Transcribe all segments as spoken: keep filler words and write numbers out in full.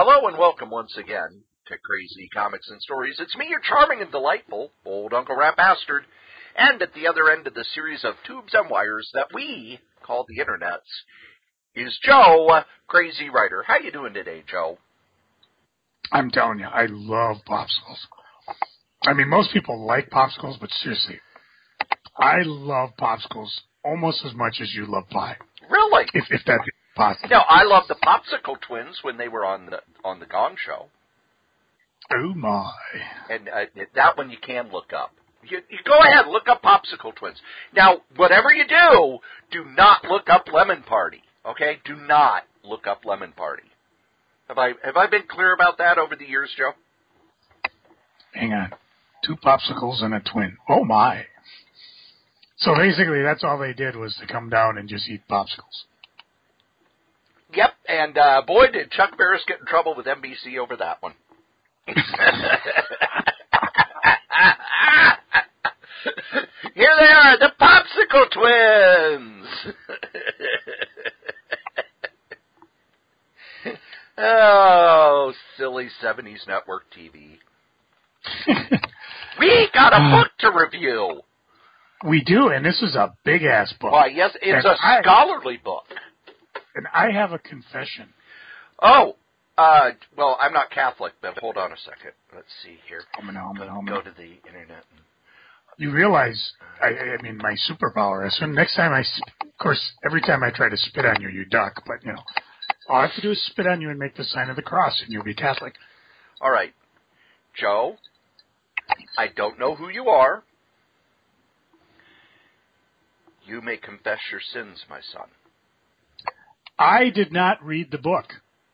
Hello and welcome once again to Crazy Comics and Stories. It's me, your charming and delightful old Uncle Rat Bastard, and at the other end of the series of tubes and wires that we call the internets is Joe, Crazy Writer. How you doing today, Joe? I'm telling you, I love popsicles. I mean, most people like popsicles, but seriously, I love popsicles almost as much as you love pie. Really? If, if that's possible. No, I love the Popsicle Twins when they were on the on the Gong Show. Oh my! And uh, that one you can look up. You, you go ahead, look up Popsicle Twins. Now, whatever you do, do not look up Lemon Party. Okay? Do not look up Lemon Party. Have I have I been clear about that over the years, Joe? Hang on. Two popsicles and a twin. Oh my! So basically, that's all they did was to come down and just eat popsicles. Yep, and uh, boy, did Chuck Barris get in trouble with N B C over that one. Here they are, the Popsicle Twins! Oh, silly seventies network T V. We got a book to review. We do, and this is a big-ass book. Why, yes, it's and a I, scholarly book. And I have a confession. Oh, uh, well, I'm not Catholic, but hold on a second. Let's see here. Oh, no, go, no, go no. to the internet. And, you realize, I, I mean, my superpower is, so next time I, of course, every time I try to spit on you, you duck, but, you know, all I have to do is spit on you and make the sign of the cross, and you'll be Catholic. All right. Joe, I don't know who you are. You may confess your sins, my son. I did not read the book.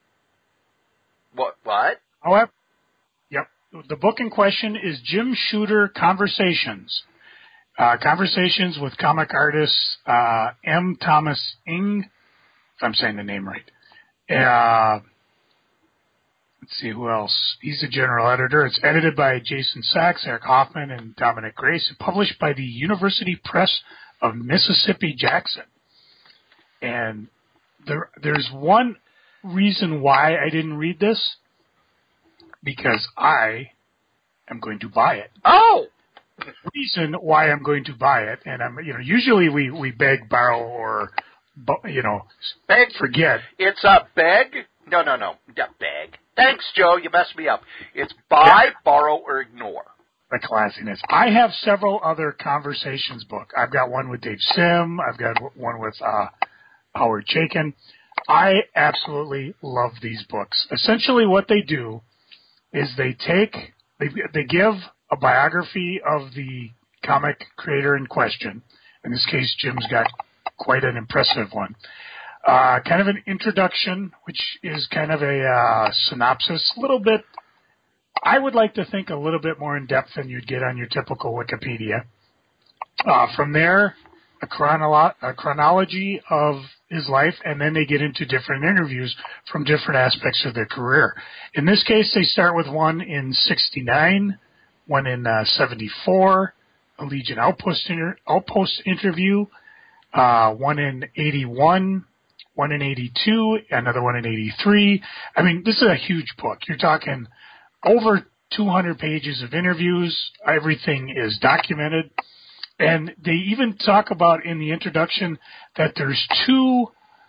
What? What? However, yep, the book in question is Jim Shooter Conversations. Uh, Conversations with comic artist uh, M. Thomas Ing, if I'm saying the name right. Uh, let's see who else. He's the general editor. It's edited by Jason Sachs, Eric Hoffman, and Dominic Grace, and published by the University Press of Mississippi Jackson. And there, there's one reason why I didn't read this, because I am going to buy it. Oh! Reason why I'm going to buy it, and I'm, you know, usually we, we beg, borrow, or, you know, beg, forget. It's a beg? No, no, no. Yeah, beg. Thanks, Joe. You messed me up. It's buy, yeah. borrow, or ignore. The classiness. I have several other Conversations book. I've got one with Dave Sim. I've got one with uh, Howard Chaykin. I absolutely love these books. Essentially what they do is they take, they, they give a biography of the comic creator in question. In this case, Jim's got quite an impressive one. Uh, kind of an introduction, which is kind of a uh, synopsis, a little bit, I would like to think a little bit more in depth than you'd get on your typical Wikipedia. Uh, from there, a, chronolo- a chronology of his life, and then they get into different interviews from different aspects of their career. In this case, they start with one in sixty-nine, one in uh, seventy-four, a Legion Outpost, inter- Outpost interview, uh, one in eighty-one, one in eighty-two, another one in eighty-three. I mean, this is a huge book. You're talking over two hundred pages of interviews. Everything is documented. And they even talk about in the introduction that there's two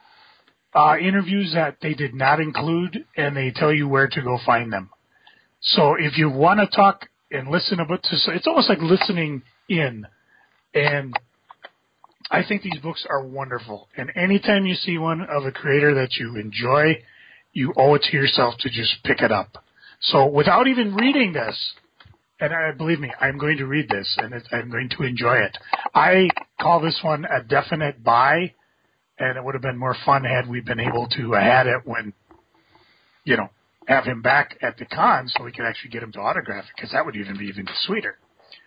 uh, interviews that they did not include, and they tell you where to go find them. So if you want to talk and listen about this, it's almost like listening in. And I think these books are wonderful. And anytime you see one of a creator that you enjoy, you owe it to yourself to just pick it up. So without even reading this, and I, believe me, I'm going to read this, and it, I'm going to enjoy it. I call this one a definite buy, and it would have been more fun had we been able to have had it when, you know, have him back at the con so we could actually get him to autograph it, because that would even be even sweeter.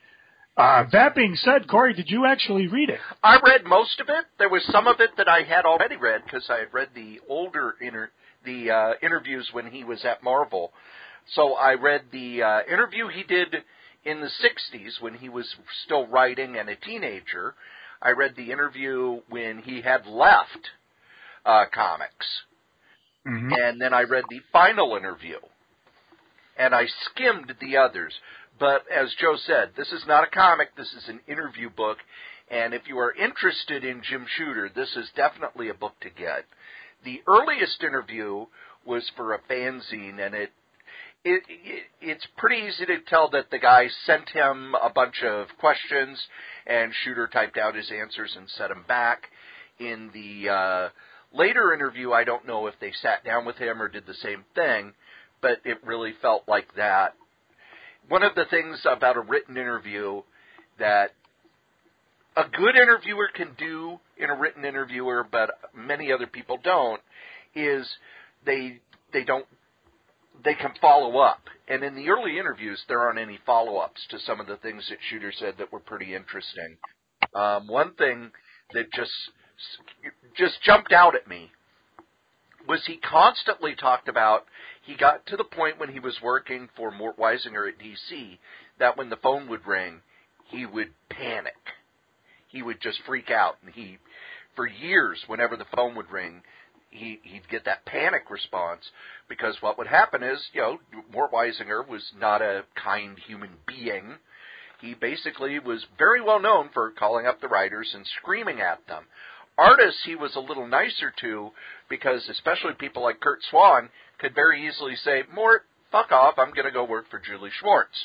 Uh, that being said, Corey, did you actually read it? I read most of it. There was some of it that I had already read because I had read the older inter- the uh, interviews when he was at Marvel. So I read the uh, interview he did in the sixties when he was still writing and a teenager. I read the interview when he had left uh, comics. Mm-hmm. And then I read the final interview. And I skimmed the others. But as Joe said, this is not a comic. This is an interview book. And if you are interested in Jim Shooter, this is definitely a book to get. The earliest interview was for a fanzine, and it, it, it it's pretty easy to tell that the guy sent him a bunch of questions, and Shooter typed out his answers and sent them back. In the uh, later interview, I don't know if they sat down with him or did the same thing, but it really felt like that. One of the things about a written interview that a good interviewer can do in a written interviewer, but many other people don't, is they they don't they can follow up. And in the early interviews, there aren't any follow-ups to some of the things that Shooter said that were pretty interesting. Um, one thing that just just jumped out at me was he constantly talked about, he got to the point when he was working for Mort Weisinger at D C, that when the phone would ring, he would panic. He would just freak out. And he, for years, whenever the phone would ring, he, he'd get that panic response, because what would happen is, you know, Mort Weisinger was not a kind human being. He basically was very well known for calling up the writers and screaming at them. Artists he was a little nicer to, because especially people like Kurt Swan could very easily say, Mort, fuck off, I'm going to go work for Julie Schwartz.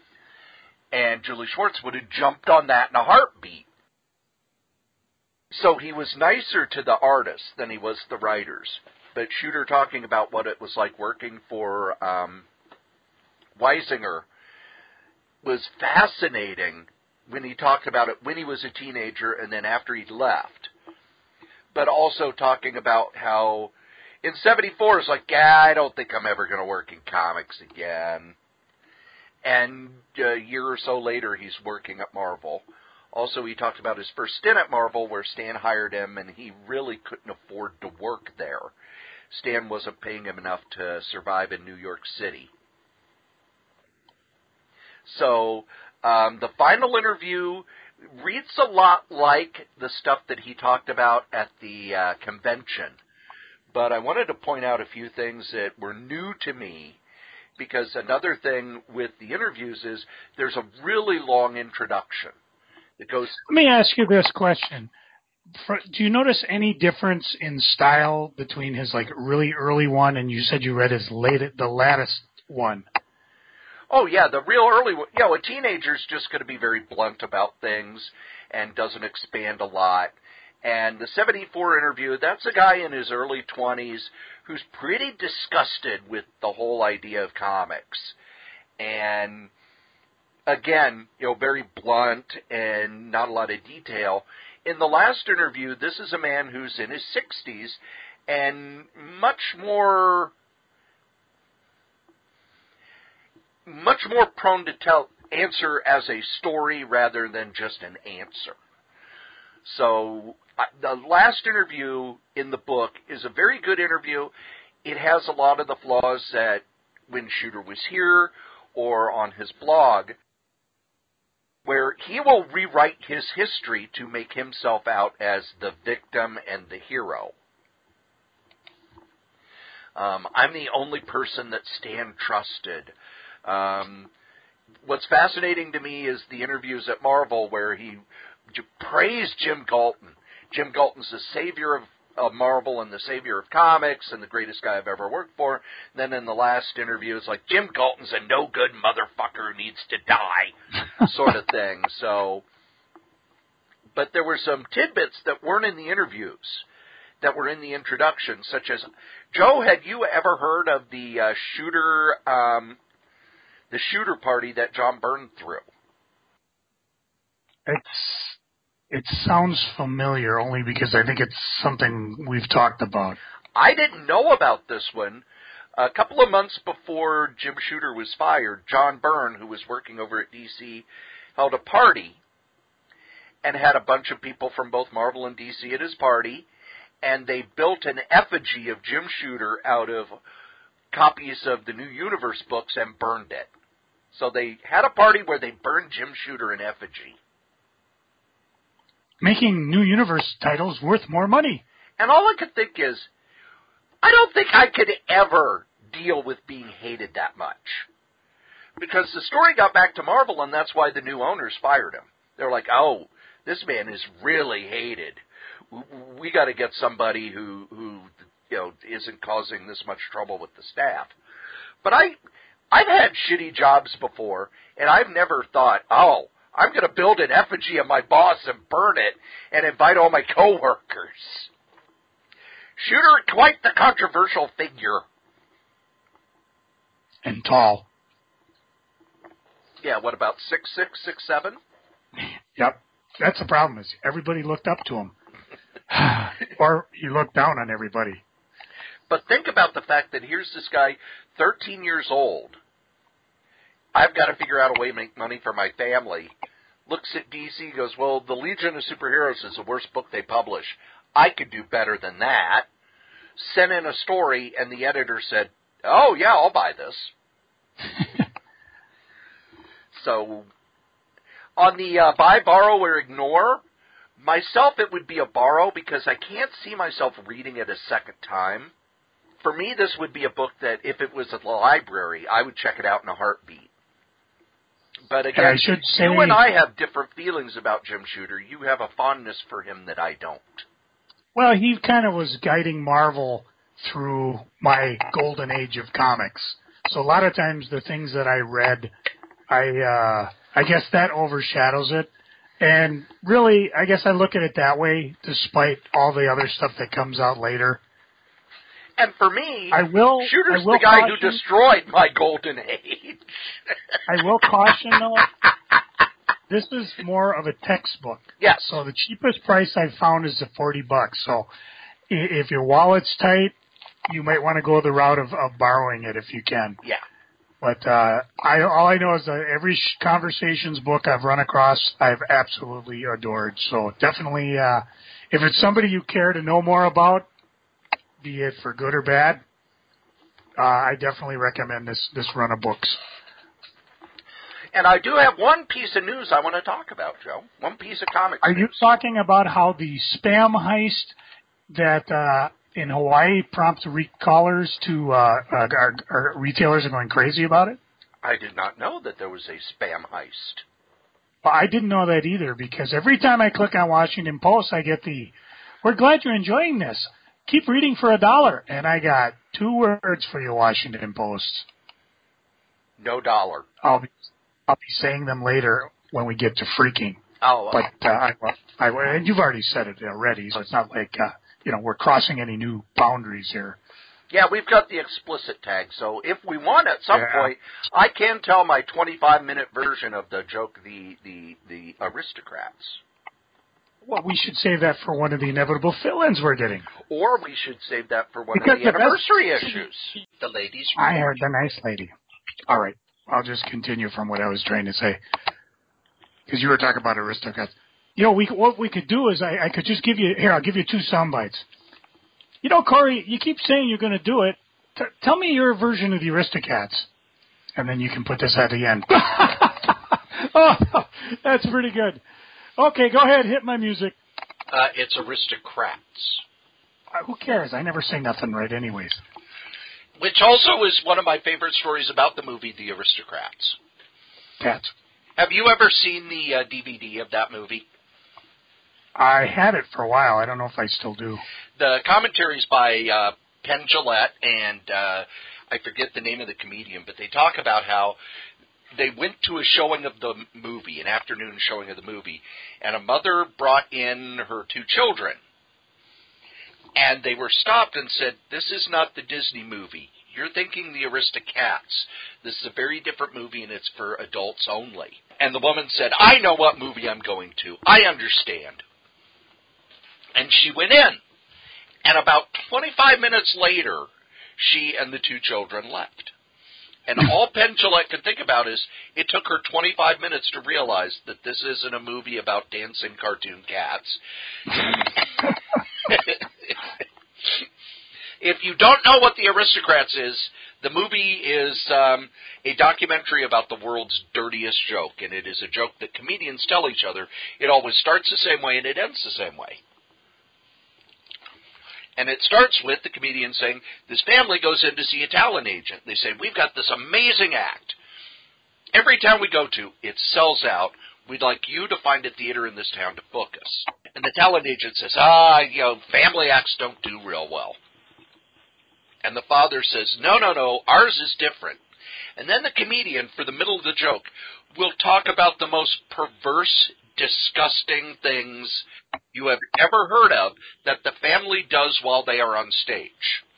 And Julie Schwartz would have jumped on that in a heartbeat. So he was nicer to the artists than he was the writers. But Shooter talking about what it was like working for um, Weisinger was fascinating when he talked about it when he was a teenager and then after he'd left. But also talking about how in seventy-four it's like, yeah, I don't think I'm ever going to work in comics again. And a year or so later, he's working at Marvel. Also, he talked about his first stint at Marvel where Stan hired him, and he really couldn't afford to work there. Stan wasn't paying him enough to survive in New York City. So um, the final interview reads a lot like the stuff that he talked about at the uh, convention. But I wanted to point out a few things that were new to me, because another thing with the interviews is there's a really long introduction. It goes. Let me ask you this question. For, do you notice any difference in style between his like really early one and you said you read his late, the latest one? Oh, yeah, the real early one. You know, a teenager's just going to be very blunt about things and doesn't expand a lot. And the seventy-four interview, that's a guy in his early twenties who's pretty disgusted with the whole idea of comics. And, again, you know, very blunt and not a lot of detail. In the last interview, this is a man who's in his sixties and much more... much more prone to tell answer as a story rather than just an answer. So uh, the last interview in the book is a very good interview. It has a lot of the flaws that when Shooter was here or on his blog, where he will rewrite his history to make himself out as the victim and the hero. Um, I'm the only person that Stan trusted. Um, what's fascinating to me is the interviews at Marvel where he j- praised Jim Galton. Jim Galton's the savior of, of Marvel and the savior of comics and the greatest guy I've ever worked for. And then in the last interview, it's like, Jim Galton's a no-good motherfucker who needs to die, sort of thing. So, but there were some tidbits that weren't in the interviews, that were in the introduction, such as, Joe, had you ever heard of the uh, Shooter... Um, the Shooter party that John Byrne threw? It's it sounds familiar only because I think it's something we've talked about. I didn't know about this one. A couple of months before Jim Shooter was fired, John Byrne, who was working over at D C, held a party and had a bunch of people from both Marvel and D C at his party, and they built an effigy of Jim Shooter out of copies of the New Universe books and burned it. So they had a party where they burned Jim Shooter in effigy. Making New Universe titles worth more money. And all I could think is, I don't think I could ever deal with being hated that much. Because the story got back to Marvel, and that's why the new owners fired him. They're like, oh, this man is really hated. We got to get somebody who, who, you know, isn't causing this much trouble with the staff. But I, I've had shitty jobs before, and I've never thought, oh, I'm going to build an effigy of my boss and burn it and invite all my coworkers. Shooter, quite the controversial figure. And tall. Yeah, what about six six, six seven? Yep. That's the problem is everybody looked up to him. Or he looked down on everybody. But think about the fact that here's this guy, thirteen years old. I've got to figure out a way to make money for my family. Looks at D C, goes, well, the Legion of Superheroes is the worst book they publish. I could do better than that. Sent in a story, and the editor said, oh, yeah, I'll buy this. So, on the uh, buy, borrow, or ignore, myself it would be a borrow because I can't see myself reading it a second time. For me, this would be a book that if it was at the library, I would check it out in a heartbeat. But again, I should say, you and I have different feelings about Jim Shooter. You have a fondness for him that I don't. Well, he kind of was guiding Marvel through my golden age of comics. So a lot of times the things that I read, I uh, I guess that overshadows it. And really, I guess I look at it that way, despite all the other stuff that comes out later. And for me, I will, Shooter's I will the guy caution, who destroyed my golden age. I will caution, though, this is more of a textbook. Yes. So the cheapest price I've found is the forty bucks. So if your wallet's tight, you might want to go the route of, of borrowing it if you can. Yeah. But uh, I, all I know is that every Conversations book I've run across, I've absolutely adored. So definitely, uh, if it's somebody you care to know more about, be it for good or bad, uh, I definitely recommend this, this run of books. And I do have one piece of news I want to talk about, Joe. One piece of comics Are news. you talking about how the spam heist that uh, in Hawaii prompts recallers to uh, uh, our, our retailers are going crazy about it? I did not know that there was a spam heist. Well, I didn't know that either because every time I click on Washington Post, I get the, we're glad you're enjoying this. Keep reading for a dollar. And I got two words for you, Washington Post. No dollar. I'll be, I'll be saying them later when we get to freaking. Oh, But uh, I, I, and you've already said it already, so it's not like, uh, you know, we're crossing any new boundaries here. yeah, we've got the explicit tag, so if we want at some Yeah. point, I can tell my twenty-five minute version of the joke, the, the, the aristocrats. Well, we should save that for one of the inevitable fill-ins we're getting. Or we should save that for one Because of the the anniversary best- issues. The ladies' I report. heard the nice lady. All right. I'll just continue from what I was trying to say. Because you were talking about aristocrats. You know, we what we could do is I, I could just give you, here, I'll give you two sound bites. You know, Corey, you keep saying you're going to do it. T- tell me your version of the Aristocats. And then you can put this at the end. Oh, that's pretty good. Okay, go ahead. Hit my music. Uh, it's aristocrats. Uh, who cares? I never say nothing right anyways. Which also is one of my favorite stories about the movie The Aristocrats. Cats. Have you ever seen the uh, D V D of that movie? I had it for a while. I don't know if I still do. The commentary's by uh, Penn Jillette, and uh, I forget the name of the comedian, but they talk about how they went to a showing of the movie, an afternoon showing of the movie, and a mother brought in her two children. And they were stopped and said, this is not the Disney movie. You're thinking the Aristocats. This is a very different movie, and it's for adults only. And the woman said, I know what movie I'm going to. I understand. And she went in. And about twenty-five minutes later, she and the two children left. And all Penn Jillette could think about is, it took her twenty-five minutes to realize that this isn't a movie about dancing cartoon cats. If you don't know what The Aristocrats is, the movie is um, a documentary about the world's dirtiest joke, and it is a joke that comedians tell each other. It always starts the same way, and it ends the same way. And it starts with the comedian saying, this family goes in to see a talent agent. They say, we've got this amazing act. Every town we go to, it sells out. We'd like you to find a theater in this town to book us. And the talent agent says, ah, you know, family acts don't do real well. And the father says, no, no, no, ours is different. And then the comedian, for the middle of the joke, will talk about the most perverse, disgusting things you have ever heard of that the family does while they are on stage.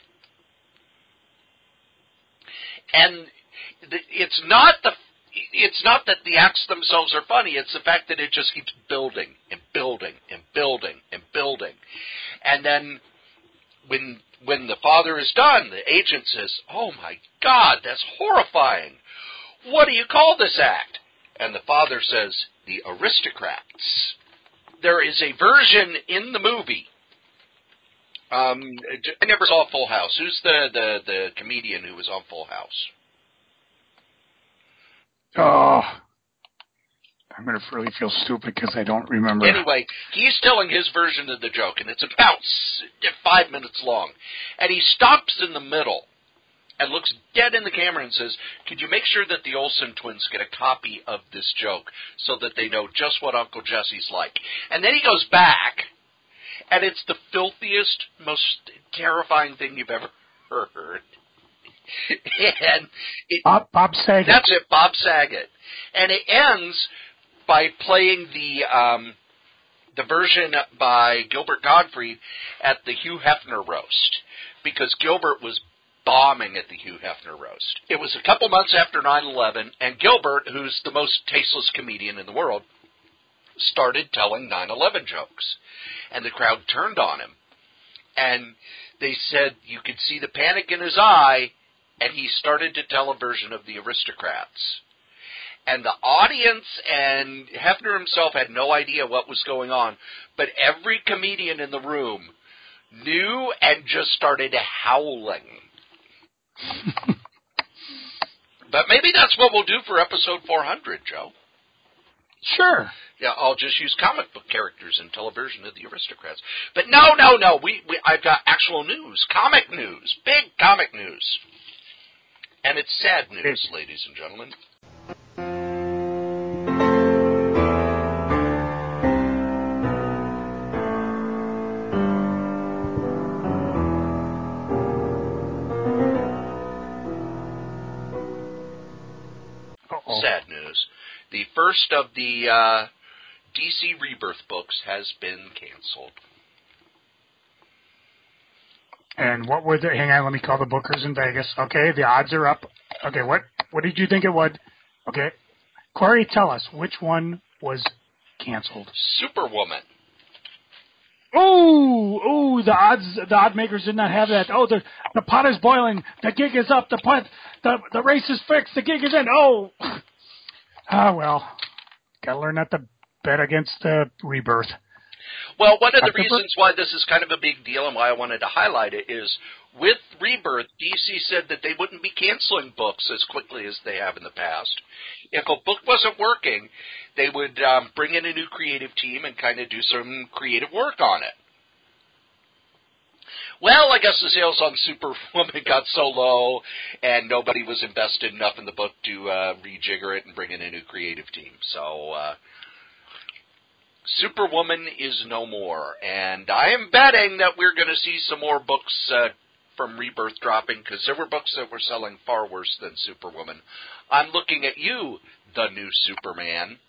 And it's not the it's not that the acts themselves are funny, it's the fact that it just keeps building and building and building and building. And then when when the father is done, the agent says, oh my God, that's horrifying. What do you call this act? And the father says, The Aristocrats. There is a version in the movie. Um, I never saw Full House. Who's the, the, the comedian who was on Full House? Oh, I'm going to really feel stupid because I don't remember. Anyway, he's telling his version of the joke, and it's about five minutes long. And he stops in the middle and looks dead in the camera and says, could you make sure that the Olsen twins get a copy of this joke so that they know just what Uncle Jesse's like? And then he goes back, and it's the filthiest, most terrifying thing you've ever heard. and it, Bob, Bob Saget. That's it, Bob Saget. And it ends by playing the um, the version by Gilbert Gottfried at the Hugh Hefner roast, because Gilbert was bombing at the Hugh Hefner roast. It was a couple months after nine eleven, and Gilbert, who's the most tasteless comedian in the world, started telling nine eleven jokes. And the crowd turned on him. And they said you could see the panic in his eye, and he started to tell a version of the Aristocrats. And the audience and Hefner himself had no idea what was going on, but every comedian in the room knew and just started howling. But maybe that's what we'll do for episode four hundred, Joe. Sure. Yeah, I'll just use comic book characters and tell a version of the Aristocrats. But no, no, no, we, we I've got actual news, comic news, big comic news. And it's sad news, ladies and gentlemen. Uh-oh. Sad news. The first of the uh, D C Rebirth books has been canceled. And what were the... Hang on, let me call the bookers in Vegas. Okay, the odds are up. Okay, what what did you think it would? Okay. Corey, tell us, which one was canceled? Superwoman. Oh, oh, the odds, the odd makers did not have that. Oh, the the pot is boiling. The gig is up. The pot, the the race is fixed. The gig is in. Oh, ah, well, gotta learn not to bet against the Rebirth. Well, one of the reasons why this is kind of a big deal and why I wanted to highlight it is with Rebirth, D C said that they wouldn't be canceling books as quickly as they have in the past. If a book wasn't working, they would um, bring in a new creative team and kind of do some creative work on it. Well, I guess the sales on Superwoman got so low and nobody was invested enough in the book to uh, rejigger it and bring in a new creative team. So, uh, Superwoman is no more, and I am betting that we're going to see some more books uh, from Rebirth dropping, because there were books that were selling far worse than Superwoman. I'm looking at you, the new Superman.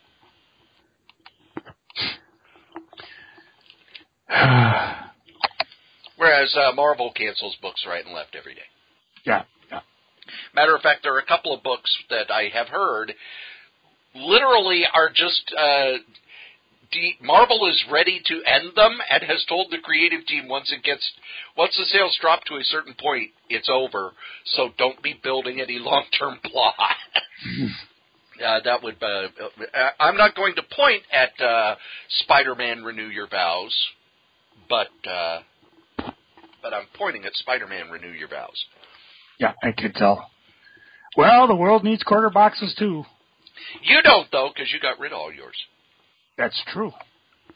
Whereas uh, Marvel cancels books right and left every day. Yeah, yeah. Matter of fact, there are a couple of books that I have heard literally are just... Uh, Marvel is ready to end them and has told the creative team once it gets, once the sales drop to a certain point, it's over. So don't be building any long-term plot. uh, that would. Uh, I'm not going to point at uh, Spider-Man: Renew Your Vows, but uh, but I'm pointing at Spider-Man: Renew Your Vows. Yeah, I could tell. Well, the world needs quarter boxes too. You don't though, because you got rid of all yours. That's true.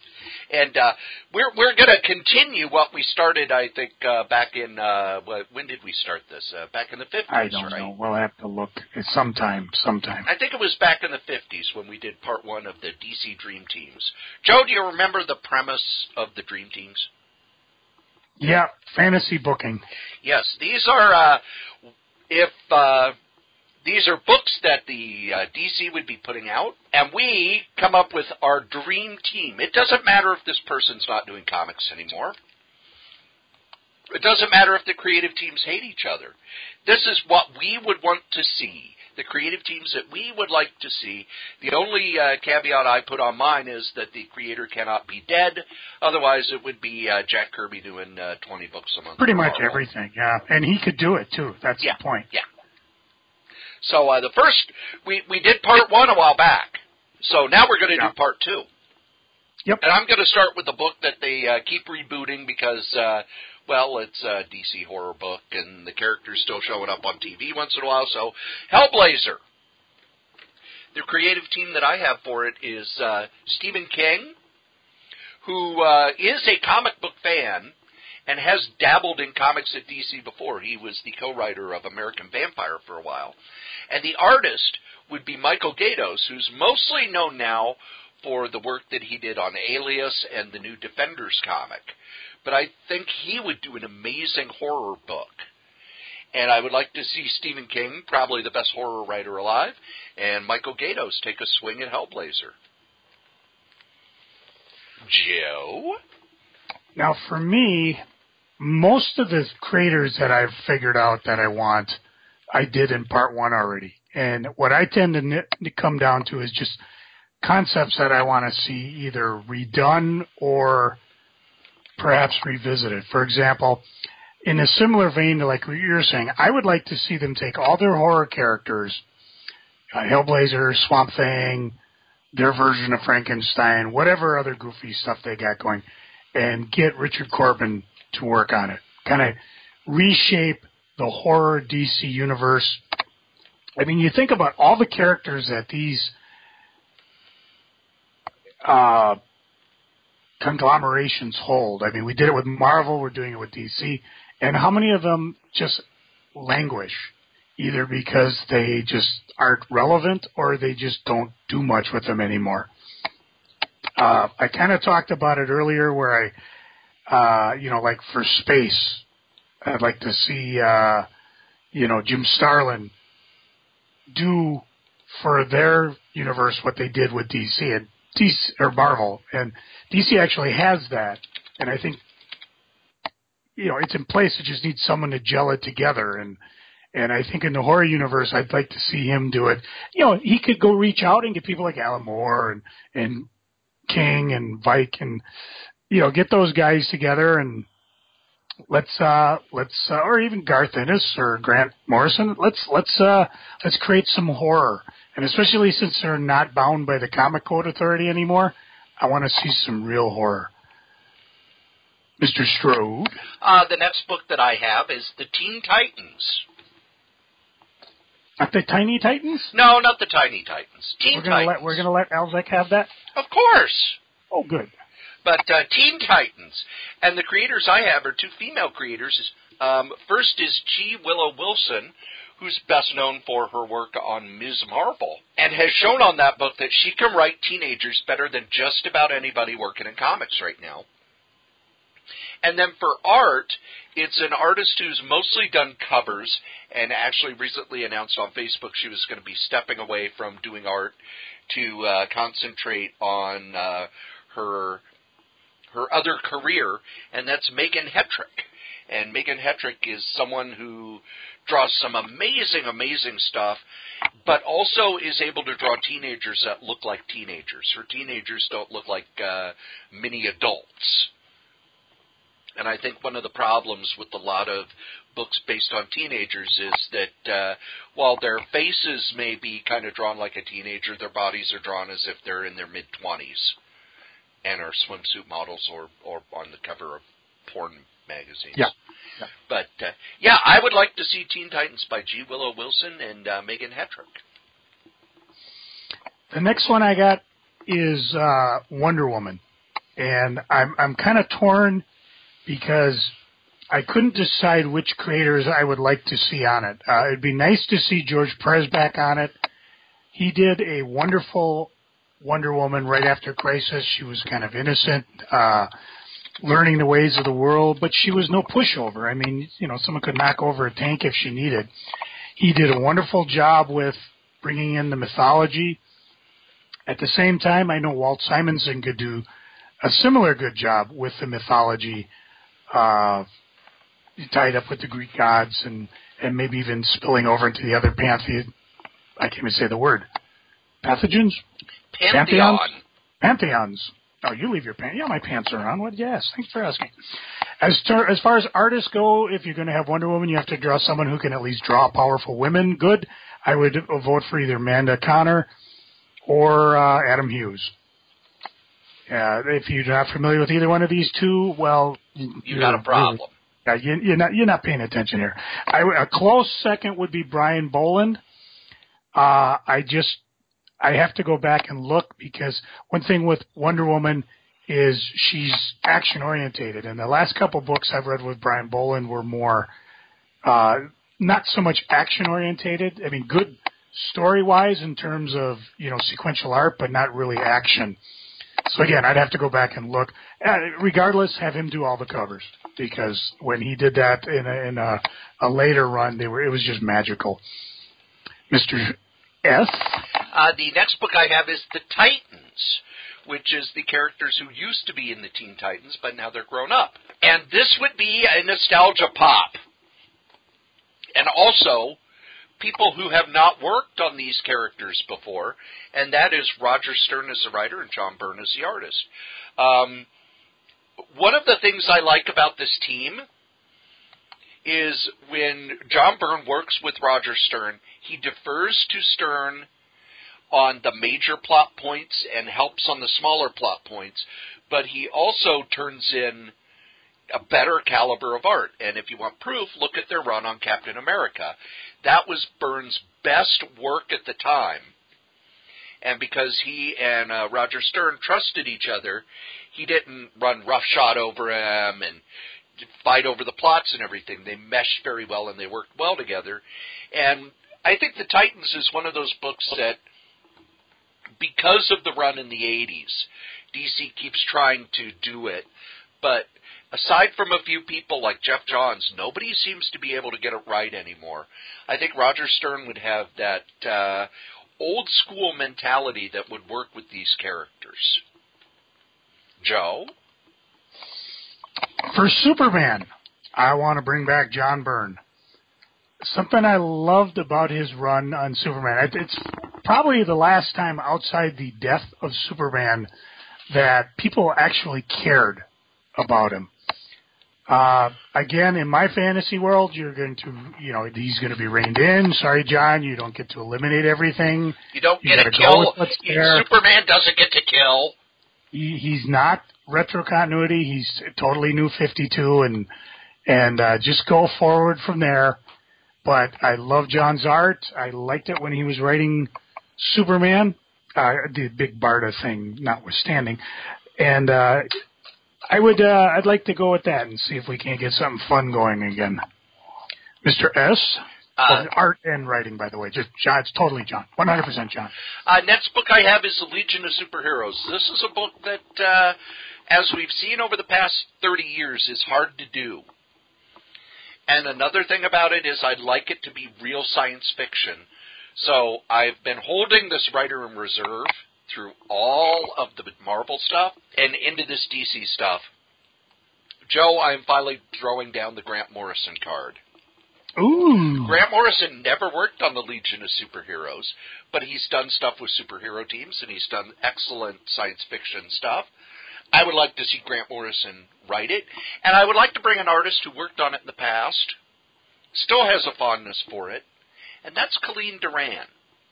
And uh, we're we're going to continue what we started, I think, uh, back in, uh, when did we start this? Uh, back in the fifties, I don't right? know. We'll have to look sometime, sometime. I think it was back in the fifties when we did part one of the D C Dream Teams. Joe, do you remember the premise of the Dream Teams? Yeah, fantasy booking. Yes, these are, uh, if... Uh, These are books that the uh, D C would be putting out, and we come up with our dream team. It doesn't matter if this person's not doing comics anymore. It doesn't matter if the creative teams hate each other. This is what we would want to see, the creative teams that we would like to see. The only uh, caveat I put on mine is that the creator cannot be dead. Otherwise, it would be uh, Jack Kirby doing uh, twenty books a month. Pretty much everything, yeah. And he could do it, too. That's yeah, the point. Yeah. So uh, the first, we, we did part one a while back. So now we're going to yeah. do part two. Yep. And I'm going to start with the book that they uh, keep rebooting because, uh, well, it's a D C horror book and the character's still showing up on T V once in a while. So Hellblazer. The creative team that I have for it is uh, Stephen King, who uh, is a comic book fan and has dabbled in comics at D C before. He was the co-writer of American Vampire for a while. And the artist would be Michael Gaydos, who's mostly known now for the work that he did on Alias and the new Defenders comic. But I think he would do an amazing horror book. And I would like to see Stephen King, probably the best horror writer alive, and Michael Gaydos take a swing at Hellblazer. Joe? Now, for me, most of the creators that I've figured out that I want, I did in part one already. And what I tend to, n- to come down to is just concepts that I want to see either redone or perhaps revisited. For example, in a similar vein to like what you're saying, I would like to see them take all their horror characters, uh, Hellblazer, Swamp Thing, their version of Frankenstein, whatever other goofy stuff they got going, and get Richard Corbin to work on it. Kind of reshape the horror D C universe. I mean, you think about all the characters that these uh, conglomerations hold. I mean, we did it with Marvel, we're doing it with D C, and how many of them just languish, either because they just aren't relevant or they just don't do much with them anymore. Uh, I kind of talked about it earlier where I, uh, you know, like for space, I'd like to see, uh, you know, Jim Starlin do for their universe what they did with D C and D C or Marvel, and D C actually has that, and I think, you know, it's in place. It just needs someone to gel it together, and and I think in the horror universe, I'd like to see him do it. You know, he could go reach out and get people like Alan Moore and and King and Vike and, you know, get those guys together and let's uh let's uh, or even Garth Ennis or Grant Morrison. Let's let's uh let's create some horror, and especially since they're not bound by the Comic Code Authority anymore, I want to see some real horror. Mister Strode. Uh, the next book that I have is The Teen Titans. Not the Tiny Titans? No, not the Tiny Titans. Teen we're gonna Titans. Let, we're going to let Alzek have that? Of course. Oh, good. But uh, Teen Titans. And the creators I have are two female creators. Um, first is G. Willow Wilson, who's best known for her work on Miz Marvel, and has shown on that book that she can write teenagers better than just about anybody working in comics right now. And then for art, it's an artist who's mostly done covers and actually recently announced on Facebook she was going to be stepping away from doing art to uh, concentrate on uh, her her other career, and that's Megan Hetrick. And Megan Hetrick is someone who draws some amazing, amazing stuff, but also is able to draw teenagers that look like teenagers. Her teenagers don't look like uh, mini adults. And I think one of the problems with a lot of books based on teenagers is that uh, while their faces may be kind of drawn like a teenager, their bodies are drawn as if they're in their mid-twenties and are swimsuit models or, or on the cover of porn magazines. Yeah. yeah. But, uh, yeah, I would like to see Teen Titans by G. Willow Wilson and uh, Megan Hetrick. The next one I got is uh, Wonder Woman. and I'm I'm kind of torn because I couldn't decide which creators I would like to see on it. Uh, it'd be nice to see George Perez back on it. He did a wonderful Wonder Woman right after Crisis. She was kind of innocent, uh, learning the ways of the world, but she was no pushover. I mean, you know, someone could knock over a tank if she needed. He did a wonderful job with bringing in the mythology. At the same time, I know Walt Simonson could do a similar good job with the mythology, uh, tied up with the Greek gods and, and maybe even spilling over into the other pantheon. I can't even say the word. Pathogens? Pantheon. Pantheons? Pantheons. Oh, you leave your pants. Yeah, my pants are on. What? Yes, thanks for asking. As, tar- as far as artists go, if you're going to have Wonder Woman, you have to draw someone who can at least draw powerful women. Good. I would vote for either Amanda Conner or uh, Adam Hughes. Uh, if you're not familiar with either one of these two, well, you got a problem. Really, yeah, you, you're not you're not paying attention here. I, a close second would be Brian Boland. Uh, I just I have to go back and look because one thing with Wonder Woman is she's action orientated, and the last couple books I've read with Brian Boland were more uh, not so much action orientated. I mean, good story wise in terms of you know sequential art, but not really action. So again, I'd have to go back and look. Uh, regardless, have him do all the covers because when he did that in a, in a, a later run, they were it was just magical. Mister S. Uh, the next book I have is The Titans, which is the characters who used to be in the Teen Titans, but now they're grown up. And this would be a nostalgia pop. And also, people who have not worked on these characters before, and that is Roger Stern as the writer and John Byrne as the artist. Um, one of the things I like about this team is when John Byrne works with Roger Stern, he defers to Stern on the major plot points and helps on the smaller plot points, but he also turns in a better caliber of art. And if you want proof, look at their run on Captain America. That was Byrne's best work at the time. And because he and uh, Roger Stern trusted each other, he didn't run roughshod over him and fight over the plots and everything. They meshed very well and they worked well together. And I think The Titans is one of those books that, because of the run in the eighties, D C keeps trying to do it. But aside from a few people like Jeff Johns, nobody seems to be able to get it right anymore. I think Roger Stern would have that uh, old-school mentality that would work with these characters. Joe? For Superman, I want to bring back John Byrne. Something I loved about his run on Superman, it's probably the last time outside the death of Superman that people actually cared about him. Uh, again, in my fantasy world, you're going to, you know, he's going to be reined in. Sorry, John, you don't get to eliminate everything. You don't you get to kill. You, Superman doesn't get to kill. He, he's not retro continuity. He's totally new fifty-two, and and uh, just go forward from there. But I love John's art. I liked it when he was writing Superman, uh, the big Barda thing notwithstanding, and. Uh, I would, uh, I'd like to go with that and see if we can't get something fun going again. Mister S. Uh, oh, art and writing, by the way. Just John. It's totally John. one hundred percent John. Uh, next book I have is The Legion of Superheroes. This is a book that, uh, as we've seen over the past thirty years, is hard to do. And another thing about it is I'd like it to be real science fiction. So I've been holding this writer in reserve through all of the Marvel stuff and into this D C stuff. Joe, I'm finally throwing down the Grant Morrison card. Ooh. Grant Morrison never worked on the Legion of Superheroes, but he's done stuff with superhero teams, and he's done excellent science fiction stuff. I would like to see Grant Morrison write it, and I would like to bring an artist who worked on it in the past, still has a fondness for it, and that's Colleen Doran.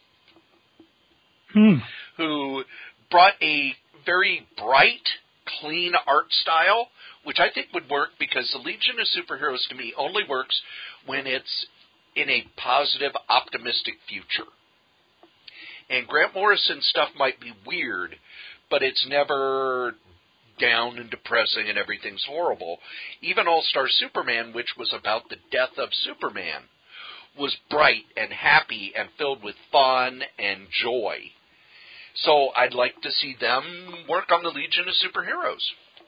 Hmm. Who brought a very bright, clean art style, which I think would work because the Legion of Superheroes to me only works when it's in a positive, optimistic future. And Grant Morrison's stuff might be weird, but it's never down and depressing and everything's horrible. Even All-Star Superman, which was about the death of Superman, was bright and happy and filled with fun and joy. So I'd like to see them work on the Legion of Superheroes.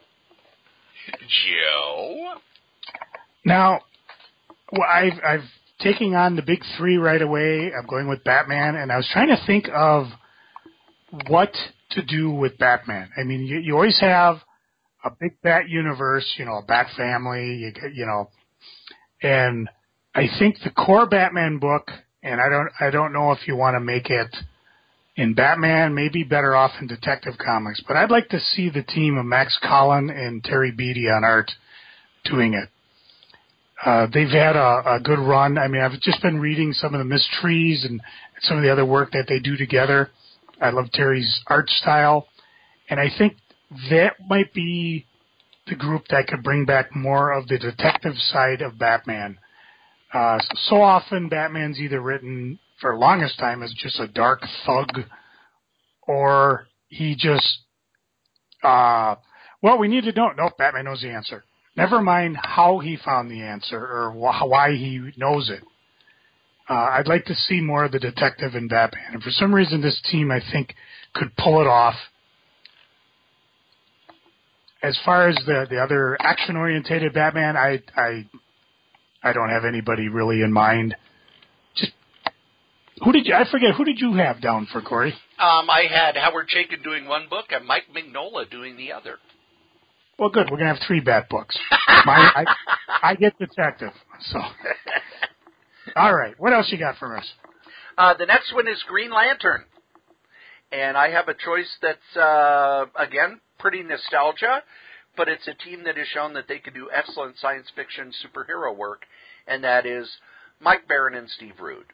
Joe? Now, well, I've, I've taken on the big three right away. I'm going with Batman, and I was trying to think of what to do with Batman. I mean, you, you always have a big Bat universe, you know, a Bat family, you, you know, and I think the core Batman book, and I don't, I don't know if you want to make it in Batman, maybe better off in Detective Comics, but I'd like to see the team of Max Collin and Terry Beatty on art doing it. Uh, they've had a, a good run. I mean, I've just been reading some of the Mysteries and some of the other work that they do together. I love Terry's art style, and I think that might be the group that could bring back more of the detective side of Batman. Uh, so often Batman's either written for the longest time as just a dark thug, or he just, uh, well, we need to know. Nope, Batman knows the answer. Never mind how he found the answer or wh- why he knows it. Uh, I'd like to see more of the detective in Batman. And for some reason, this team, I think, could pull it off. As far as the, the other action-orientated Batman, I, I I don't have anybody really in mind. Just who did you? I forget who did you have down for, Corey? Um, I had Howard Chaykin doing one book and Mike Mignola doing the other. Well, good. We're gonna have three Bat books. Mine, I, I get detective. So, all right. What else you got for us? Uh, the next one is Green Lantern, and I have a choice that's uh, again pretty nostalgia, but it's a team that has shown that they can do excellent science fiction superhero work, and that is Mike Baron and Steve Rude.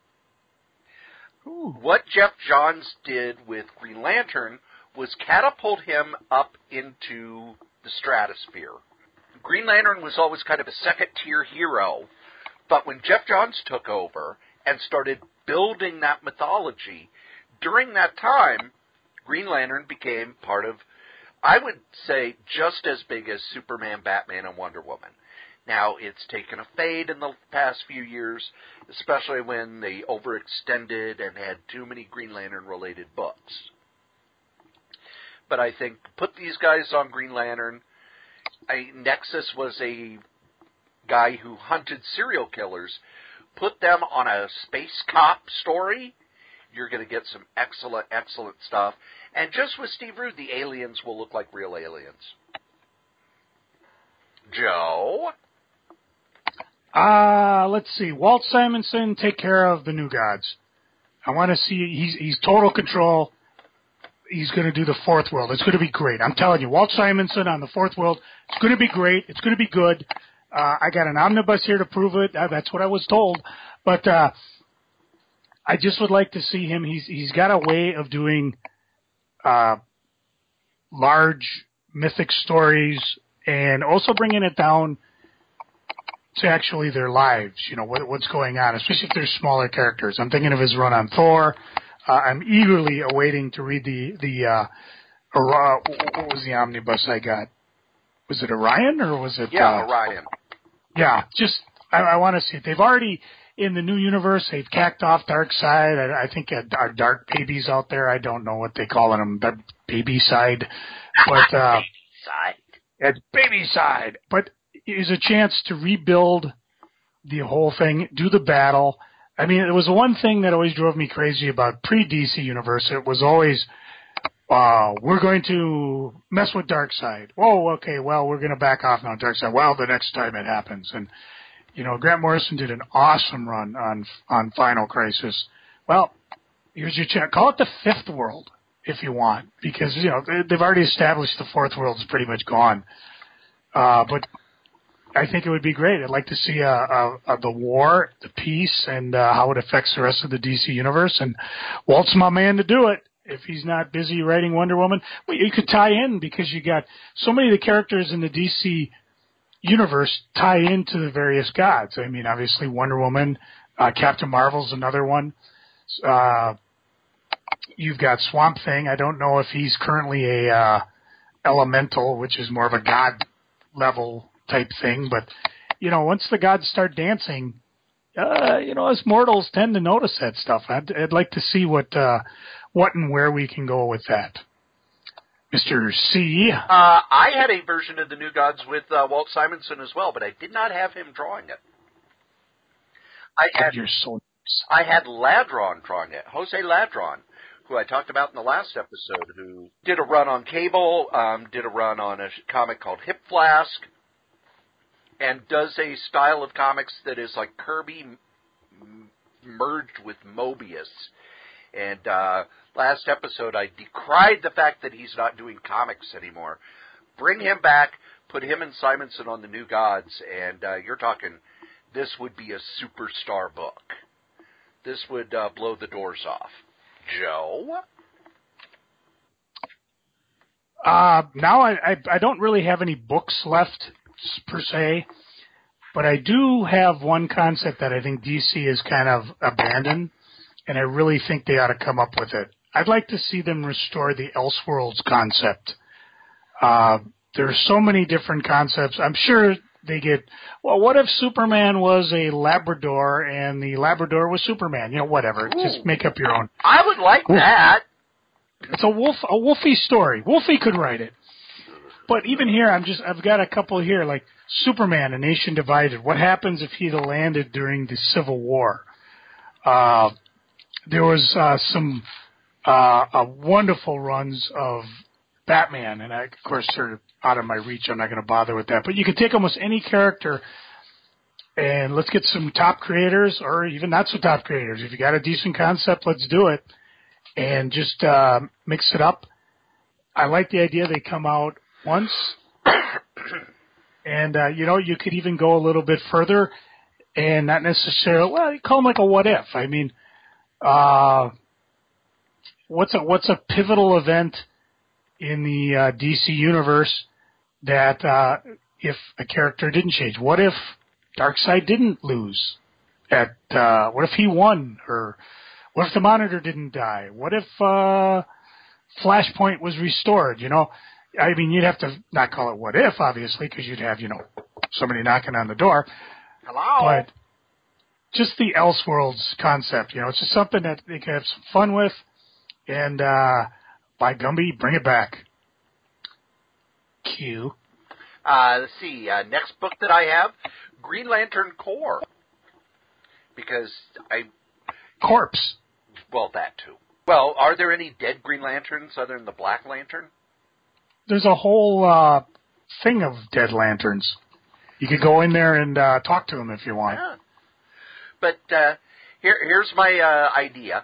Ooh. What Jeff Johns did with Green Lantern was catapult him up into the stratosphere. Green Lantern was always kind of a second-tier hero, but when Jeff Johns took over and started building that mythology, during that time, Green Lantern became part of, I would say, just as big as Superman, Batman, and Wonder Woman. Now, it's taken a fade in the past few years, especially when they overextended and had too many Green Lantern-related books. But I think put these guys on Green Lantern. I, Nexus was a guy who hunted serial killers. Put them on a space cop story. You're going to get some excellent, excellent stuff. And just with Steve Rude, the aliens will look like real aliens. Joe? Uh, let's see. Walt Simonson, take care of the New Gods. I want to see, he's, he's total control. He's going to do the Fourth World. It's going to be great. I'm telling you, Walt Simonson on the Fourth World, it's going to be great. It's going to be good. Uh, I got an omnibus here to prove it. Uh, that's what I was told. But, uh, I just would like to see him. He's, he's got a way of doing, uh, large mythic stories and also bringing it down to actually their lives, you know, what, what's going on, especially if they're smaller characters. I'm thinking of his run on Thor. Uh, I'm eagerly awaiting to read the, the, uh, uh, what was the omnibus I got? Was it Orion or was it? Yeah, uh, Orion. Yeah, just, I, I want to see it. They've already, in the new universe, they've cacked off Darkseid. I, I think our dark babies out there, I don't know what they call them, the baby side. But, uh, baby side. It's baby side. But is a chance to rebuild the whole thing, do the battle. I mean, it was one thing that always drove me crazy about pre-D C Universe. It was always, uh, we're going to mess with Darkseid. Whoa, okay, well, we're going to back off now, Darkseid. Well, the next time it happens. And, you know, Grant Morrison did an awesome run on on Final Crisis. Well, here's your chance. Call it the Fifth World, if you want, because, you know, they've already established the Fourth World's pretty much gone. Uh, but I think it would be great. I'd like to see uh, uh, uh, the war, the peace, and uh, how it affects the rest of the D C universe. And Walt's my man to do it. If he's not busy writing Wonder Woman, well, you could tie in because you got so many of the characters in the D C universe tie into the various gods. I mean, obviously Wonder Woman, uh, Captain Marvel's another one. Uh, you've got Swamp Thing. I don't know if he's currently a uh, elemental, which is more of a god level type thing. But, you know, once the gods start dancing, uh, you know, us mortals tend to notice that stuff. I'd, I'd like to see what, uh, what and where we can go with that. Mister C. Uh, I had a version of the New Gods with uh, Walt Simonson as well, but I did not have him drawing it. I had, You're so nice. I had Ladron drawing it, Jose Ladron, who I talked about in the last episode, who did a run on Cable, um, did a run on a comic called Hip Flask, and does a style of comics that is like Kirby m- merged with Mobius. And uh, last episode, I decried the fact that he's not doing comics anymore. Bring him back, put him and Simonson on the New Gods, and uh, you're talking, this would be a superstar book. This would uh, blow the doors off. Joe? Uh, now I, I, I don't really have any books left, per se, but I do have one concept that I think D C has kind of abandoned, and I really think they ought to come up with it. I'd like to see them restore the Elseworlds concept. Uh, there are so many different concepts. I'm sure they get, well, what if Superman was a Labrador and the Labrador was Superman? You know, whatever. Ooh. Just make up your own. I would like Ooh. that. It's a wolf, a Wolfie story. Wolfie could write it. But even here, I'm just, I've got a couple here, like Superman, A Nation Divided. What happens if he'd have landed during the Civil War? Uh, there was uh, some uh, uh, wonderful runs of Batman, and I, of course, they're out of my reach. I'm not going to bother with that. But you can take almost any character, and let's get some top creators, or even not so top creators. If you got a decent concept, let's do it, and just uh, mix it up. I like the idea they come out once, and uh, you know, you could even go a little bit further, and not necessarily. Well, you call them like a what if. I mean, uh, what's a what's a pivotal event in the uh, D C universe that uh, if a character didn't change? What if Darkseid didn't lose? At uh, what if he won? Or what if the Monitor didn't die? What if uh, Flashpoint was restored? You know, I mean, you'd have to not call it what if, obviously, because you'd have, you know, somebody knocking on the door. Hello? But just the Elseworlds concept, you know, it's just something that they can have some fun with. And uh, by Gumby, bring it back. Q. Uh, let's see. Uh, next book that I have, Green Lantern Corps. Because I... Corpse. Well, that too. Well, are there any dead Green Lanterns other than the Black Lantern? There's a whole uh, thing of dead lanterns. You could go in there and uh, talk to them if you want. Yeah. But uh, here, here's my uh, idea.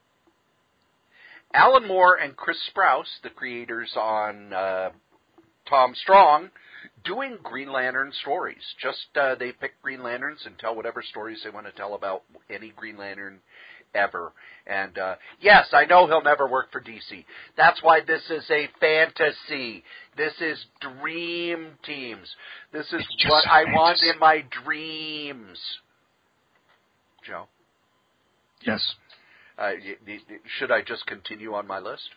Alan Moore and Chris Sprouse, the creators on uh, Tom Strong, doing Green Lantern stories. Just uh, they pick Green Lanterns and tell whatever stories they want to tell about any Green Lantern ever. And uh, yes, I know he'll never work for D C. That's why this is a fantasy. This is dream teams. This is what I want in my dreams. Joe? Yes. Uh, y- y- should I just continue on my list?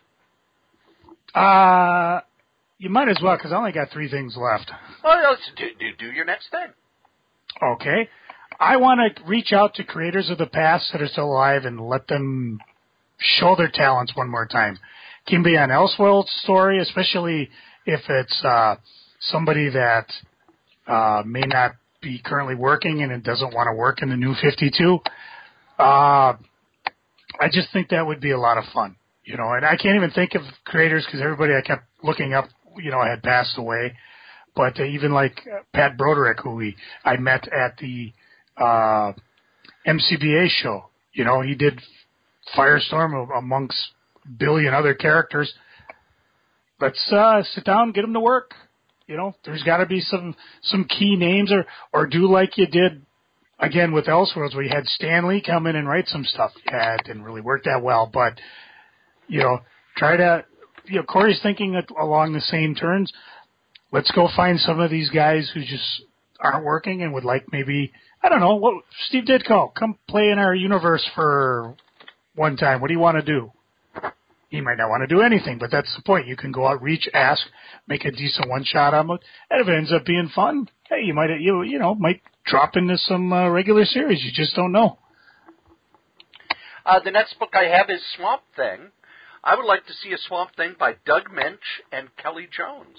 Uh, you might as well, because I only got three things left. Well, let's do, do, do your next thing. Okay. I want to reach out to creators of the past that are still alive and let them show their talents one more time. Can be an Elseworlds story, especially if it's uh, somebody that uh, may not be currently working and it doesn't want to work in the New fifty-two. Uh, I just think that would be a lot of fun, you know. And I can't even think of creators because everybody I kept looking up, you know, had passed away. But uh, even like uh, Pat Broderick, who we I met at the uh, M C B A show, you know, he did Firestorm amongst a billion other characters. Let's uh, sit down, get them to work. You know, there's got to be some some key names, or or do like you did again with Elseworlds, where you had Stan Lee come in and write some stuff. Yeah, it didn't really work that well, but you know, try to. You know, Corey's thinking along the same terms. Let's go find some of these guys who just aren't working and would like maybe, I don't know, what Steve Ditko, come play in our universe for one time. What do you want to do? He might not want to do anything, but that's the point. You can go out, reach, ask, make a decent one-shot on it, and if it ends up being fun, hey, you might you you know might drop into some uh, regular series. You just don't know. Uh, the next book I have is Swamp Thing. I would like to see a Swamp Thing by Doug Mensch and Kelly Jones.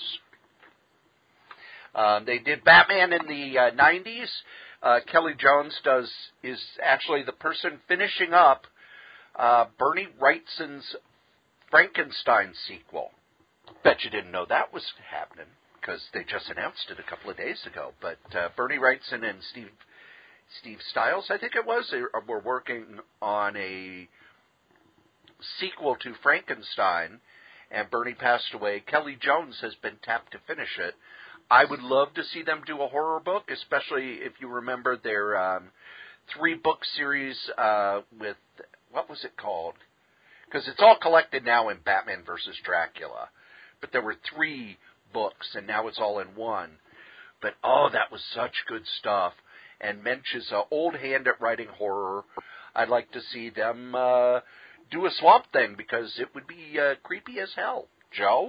Um, they did Batman in the uh, nineties. Uh, Kelly Jones does is actually the person finishing up uh, Bernie Wrightson's Frankenstein sequel. Bet you didn't know that was happening because they just announced it a couple of days ago. But uh, Bernie Wrightson and Steve Steve Stiles, I think it was, they were working on a sequel to Frankenstein, and Bernie passed away. Kelly Jones has been tapped to finish it. I would love to see them do a horror book, especially if you remember their um, three-book series uh, with, what was it called? Because it's all collected now in Batman versus Dracula. But there were three books, and now it's all in one. But, oh, that was such good stuff. And Mensch is an old hand at writing horror. I'd like to see them uh, do a Swamp Thing, because it would be uh, creepy as hell. Joe?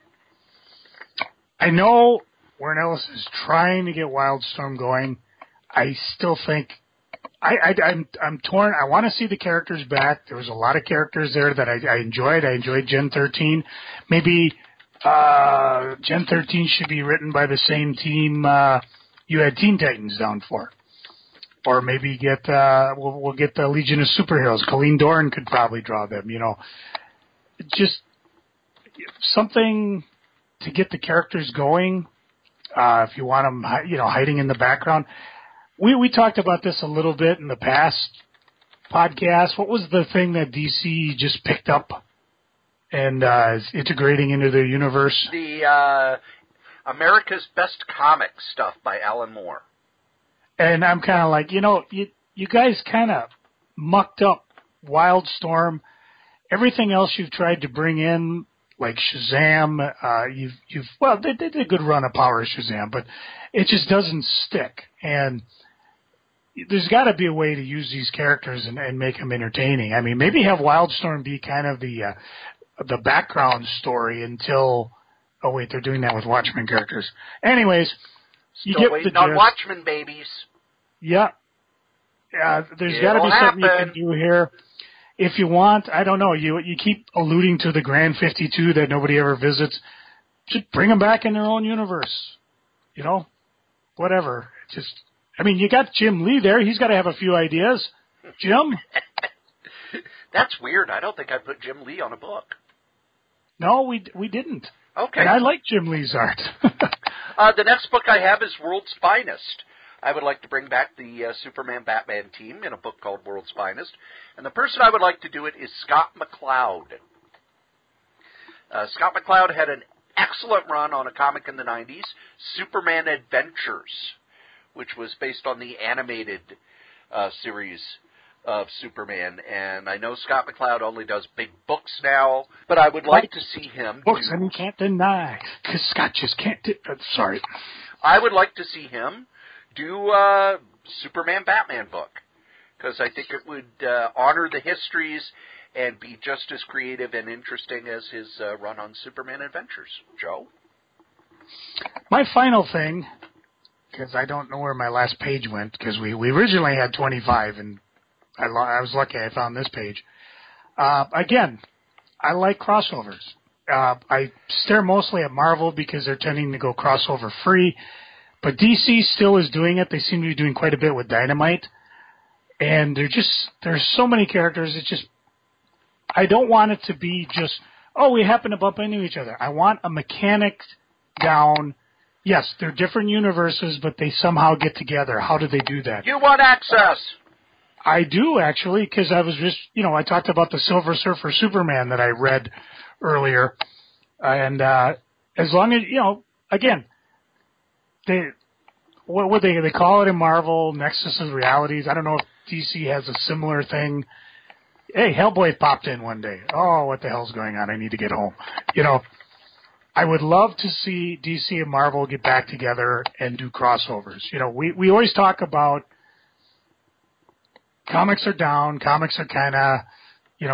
I know Warren Ellis is trying to get Wildstorm going. I still think I, I, I'm I'm torn. I want to see the characters back. There was a lot of characters there that I, I enjoyed. I enjoyed Gen thirteen. Maybe uh, Gen thirteen should be written by the same team uh, you had Teen Titans down for. Or maybe get uh, we'll, we'll get the Legion of Superheroes. Colleen Doran could probably draw them. You know, just something to get the characters going. Uh, if you want them, you know, hiding in the background. We we talked about this a little bit in the past podcast. What was the thing that D C just picked up and uh, is integrating into their universe? The uh, America's Best Comics stuff by Alan Moore. And I'm kind of like, you know, you you guys kind of mucked up Wildstorm. Everything else you've tried to bring in, like Shazam, uh, you've you've well, they, they did a good run of Power Shazam, but it just doesn't stick. And there's got to be a way to use these characters and, and make them entertaining. I mean, maybe have Wildstorm be kind of the uh, the background story until. Oh wait, they're doing that with Watchmen characters. Anyways, Still you get waiting the on gist. Watchmen babies. Yeah, uh, there's got to It'll be something you happen. can do here. If you want, I don't know. You you keep alluding to the Grand fifty-two that nobody ever visits. Just bring them back in their own universe. You know, whatever. Just. I mean, you got Jim Lee there. He's got to have a few ideas. Jim? That's weird. I don't think I put Jim Lee on a book. No, we we didn't. Okay. And I like Jim Lee's art. uh, the next book I have is World's Finest. I would like to bring back the uh, Superman-Batman team in a book called World's Finest. And the person I would like to do it is Scott McCloud. Uh, Scott McCloud had an excellent run on a comic in the nineties, Superman Adventures, which was based on the animated uh, series of Superman. And I know Scott McCloud only does big books now, but I would like to see him books, do... and you can't deny, because Scott just can't do... Uh, sorry. I would like to see him do a Superman-Batman book, because I think it would uh, honor the histories and be just as creative and interesting as his uh, run on Superman Adventures. Joe? My final thing... because I don't know where my last page went, because we, we originally had twenty-five, and I, lo- I was lucky I found this page. Uh, again, I like crossovers. Uh, I stare mostly at Marvel because they're tending to go crossover free, but D C still is doing it. They seem to be doing quite a bit with Dynamite, and they're just, there's so many characters, it's just, I don't want it to be just, oh, we happen to bump into each other. I want a mechanic down. Yes, they're different universes, but they somehow get together. How do they do that? You want access! I do, actually, because I was just, you know, I talked about the Silver Surfer Superman that I read earlier. And uh, as long as, you know, again, they, what would they, they call it in Marvel, Nexus of Realities. I don't know if D C has a similar thing. Hey, Hellboy popped in one day. Oh, what the hell's going on? I need to get home. You know. I would love to see D C and Marvel get back together and do crossovers. You know, we, we always talk about comics are down, comics are kind of, you know,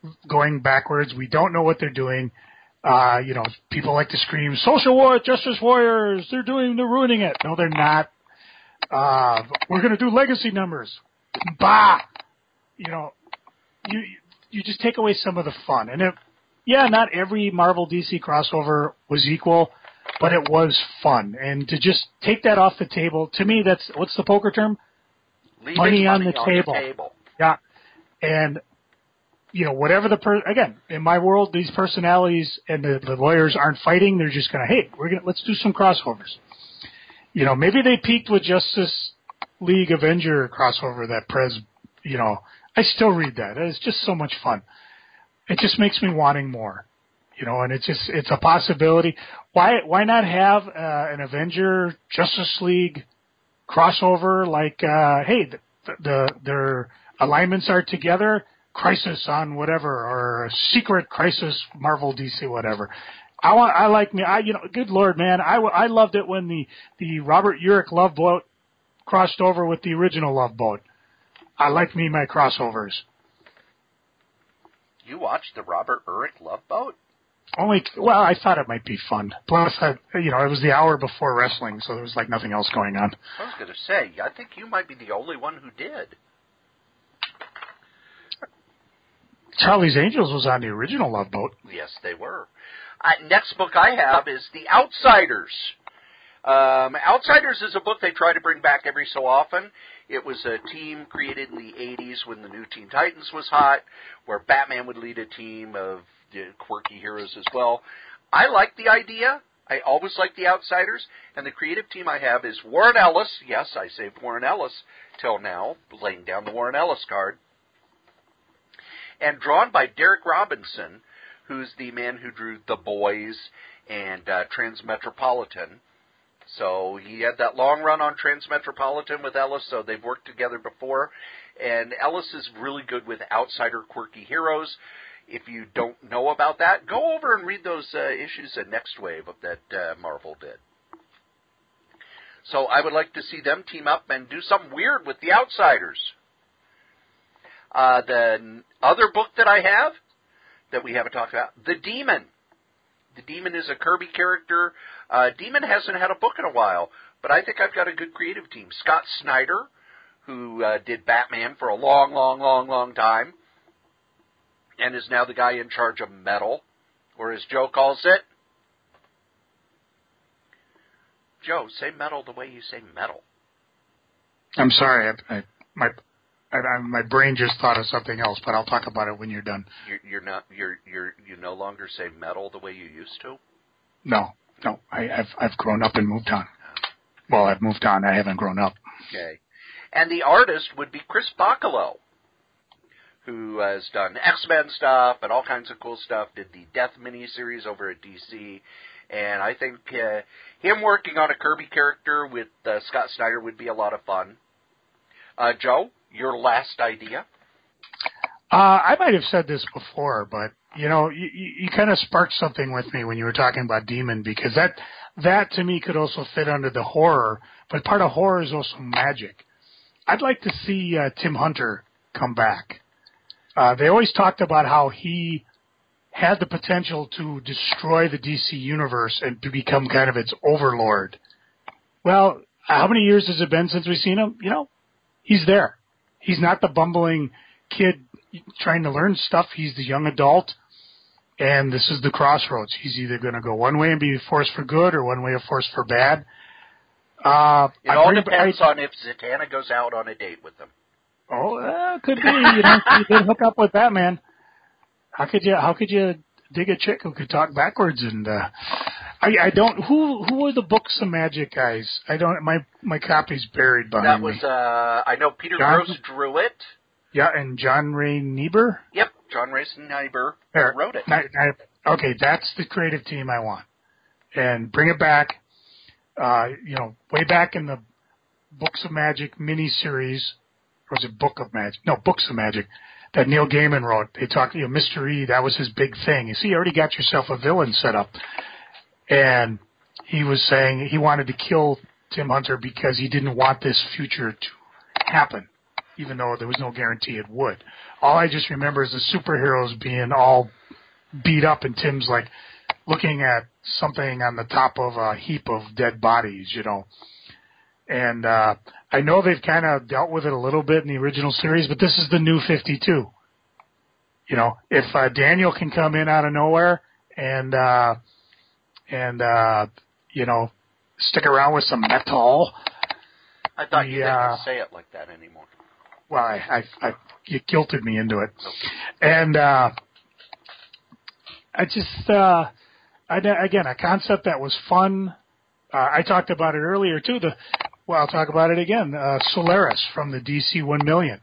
going backwards. We don't know what they're doing. Uh, you know, people like to scream, social war, justice warriors, they're doing, they're ruining it. No, they're not. Uh, we're going to do legacy numbers. Bah! You know, you, you just take away some of the fun. And it, yeah, not every Marvel D C crossover was equal, but it was fun. And to just take that off the table, to me, that's, what's the poker term? Leaving Money, on, money the, on table. the table. Yeah. And, you know, whatever the, per- again, in my world, these personalities and the, the lawyers aren't fighting. They're just going to, hey, we're going to, let's do some crossovers. You know, maybe they peaked with Justice League Avenger crossover that Prez, you know, I still read that. It's just so much fun. It just makes me wanting more, you know, and it's just, it's a possibility. Why, why not have uh, an Avenger Justice League crossover like, uh, hey, the, the, their alignments are together, Crisis on whatever, or a Secret Crisis Marvel D C whatever. I want, I like me, I, you know, good Lord, man, I, I loved it when the, the Robert Urich Love Boat crossed over with the original Love Boat. I like me my crossovers. You watched the Robert Urich Love Boat? Only, well, I thought it might be fun. Plus, I, you know, it was the hour before wrestling, so there was like nothing else going on. I was going to say, I think you might be the only one who did. Charlie's Angels was on the original Love Boat. Yes, they were. Uh, next book I have is The Outsiders. Um, Outsiders is a book they try to bring back every so often. It was a team created in the eighties when the new Teen Titans was hot, where Batman would lead a team of uh, quirky heroes as well. I like the idea. I always like The Outsiders. And the creative team I have is Warren Ellis. Yes, I saved Warren Ellis till now, laying down the Warren Ellis card. And drawn by Derek Robinson, who's the man who drew The Boys and uh, Transmetropolitan. So he had that long run on Transmetropolitan with Ellis, so they've worked together before. And Ellis is really good with outsider quirky heroes. If you don't know about that, go over and read those uh, issues of Next Wave that uh, Marvel did. So I would like to see them team up and do something weird with The Outsiders. Uh, the other book that I have that we haven't talked about, The Demon. The Demon is a Kirby character. Uh, Demon hasn't had a book in a while, but I think I've got a good creative team. Scott Snyder, who uh, did Batman for a long, long, long, long time, and is now the guy in charge of Metal, or as Joe calls it. Joe, say Metal the way you say metal. I'm sorry, I, I, my I, I, my brain just thought of something else, but I'll talk about it when you're done. You're, you're not. You're you're you no longer say metal the way you used to. No, no, I, I've I've grown up and moved on. Well, I've moved on. I haven't grown up. Okay, and the artist would be Chris Bachalo, who has done X-Men stuff and all kinds of cool stuff. Did the Death miniseries over at D C, and I think uh, him working on a Kirby character with uh, Scott Snyder would be a lot of fun. Uh, Joe, your last idea? Uh, I might have said this before, but, you know, you, you, you kind of sparked something with me when you were talking about Demon, because that, that to me could also fit under the horror, but part of horror is also magic. I'd like to see uh, Tim Hunter come back. Uh, they always talked about how he had the potential to destroy the D C universe and to become kind of its overlord. Well, how many years has it been since we've seen him? You know, he's there. He's not the bumbling kid trying to learn stuff. He's the young adult, and this is the crossroads. He's either going to go one way and be a force for good or one way a force for bad. Uh, it I all bring, depends I, on if Zatanna goes out on a date with them. Oh, uh, could be. You know, you did hook up with Batman. How could you? How could you dig a chick who could talk backwards? And uh, I, I don't. Who who are the Books of Magic guys? I don't. My my copy's buried behind That was. me. Uh, I know Peter John, Gross drew it. Yeah, and John Ray Niebuhr. Yep, John Ray Niebuhr there, wrote it. I, I, okay, that's the creative team I want, and bring it back. Uh, you know, way back in the Books of Magic miniseries, or was it Book of Magic? No, Books of Magic. That Neil Gaiman wrote. They talked, you know, Mister E, that was his big thing. You see, you already got yourself a villain set up. And he was saying he wanted to kill Tim Hunter because he didn't want this future to happen. even though there was no guarantee it would. All I just remember is the superheroes being all beat up, and Tim's like looking at something on the top of a heap of dead bodies, you know. And uh, I know they've kind of dealt with it a little bit in the original series, but this is the new fifty-two. You know, if uh, Daniel can come in out of nowhere and uh, and uh, you know, stick around with some metal. I thought the, you didn't uh, say it like that anymore. Well, I, I, I you guilted me into it, okay. and uh, I just uh, I, again a concept that was fun. Uh, I talked about it earlier too. The well, I'll talk about it again. Uh, Solaris from the D C one million.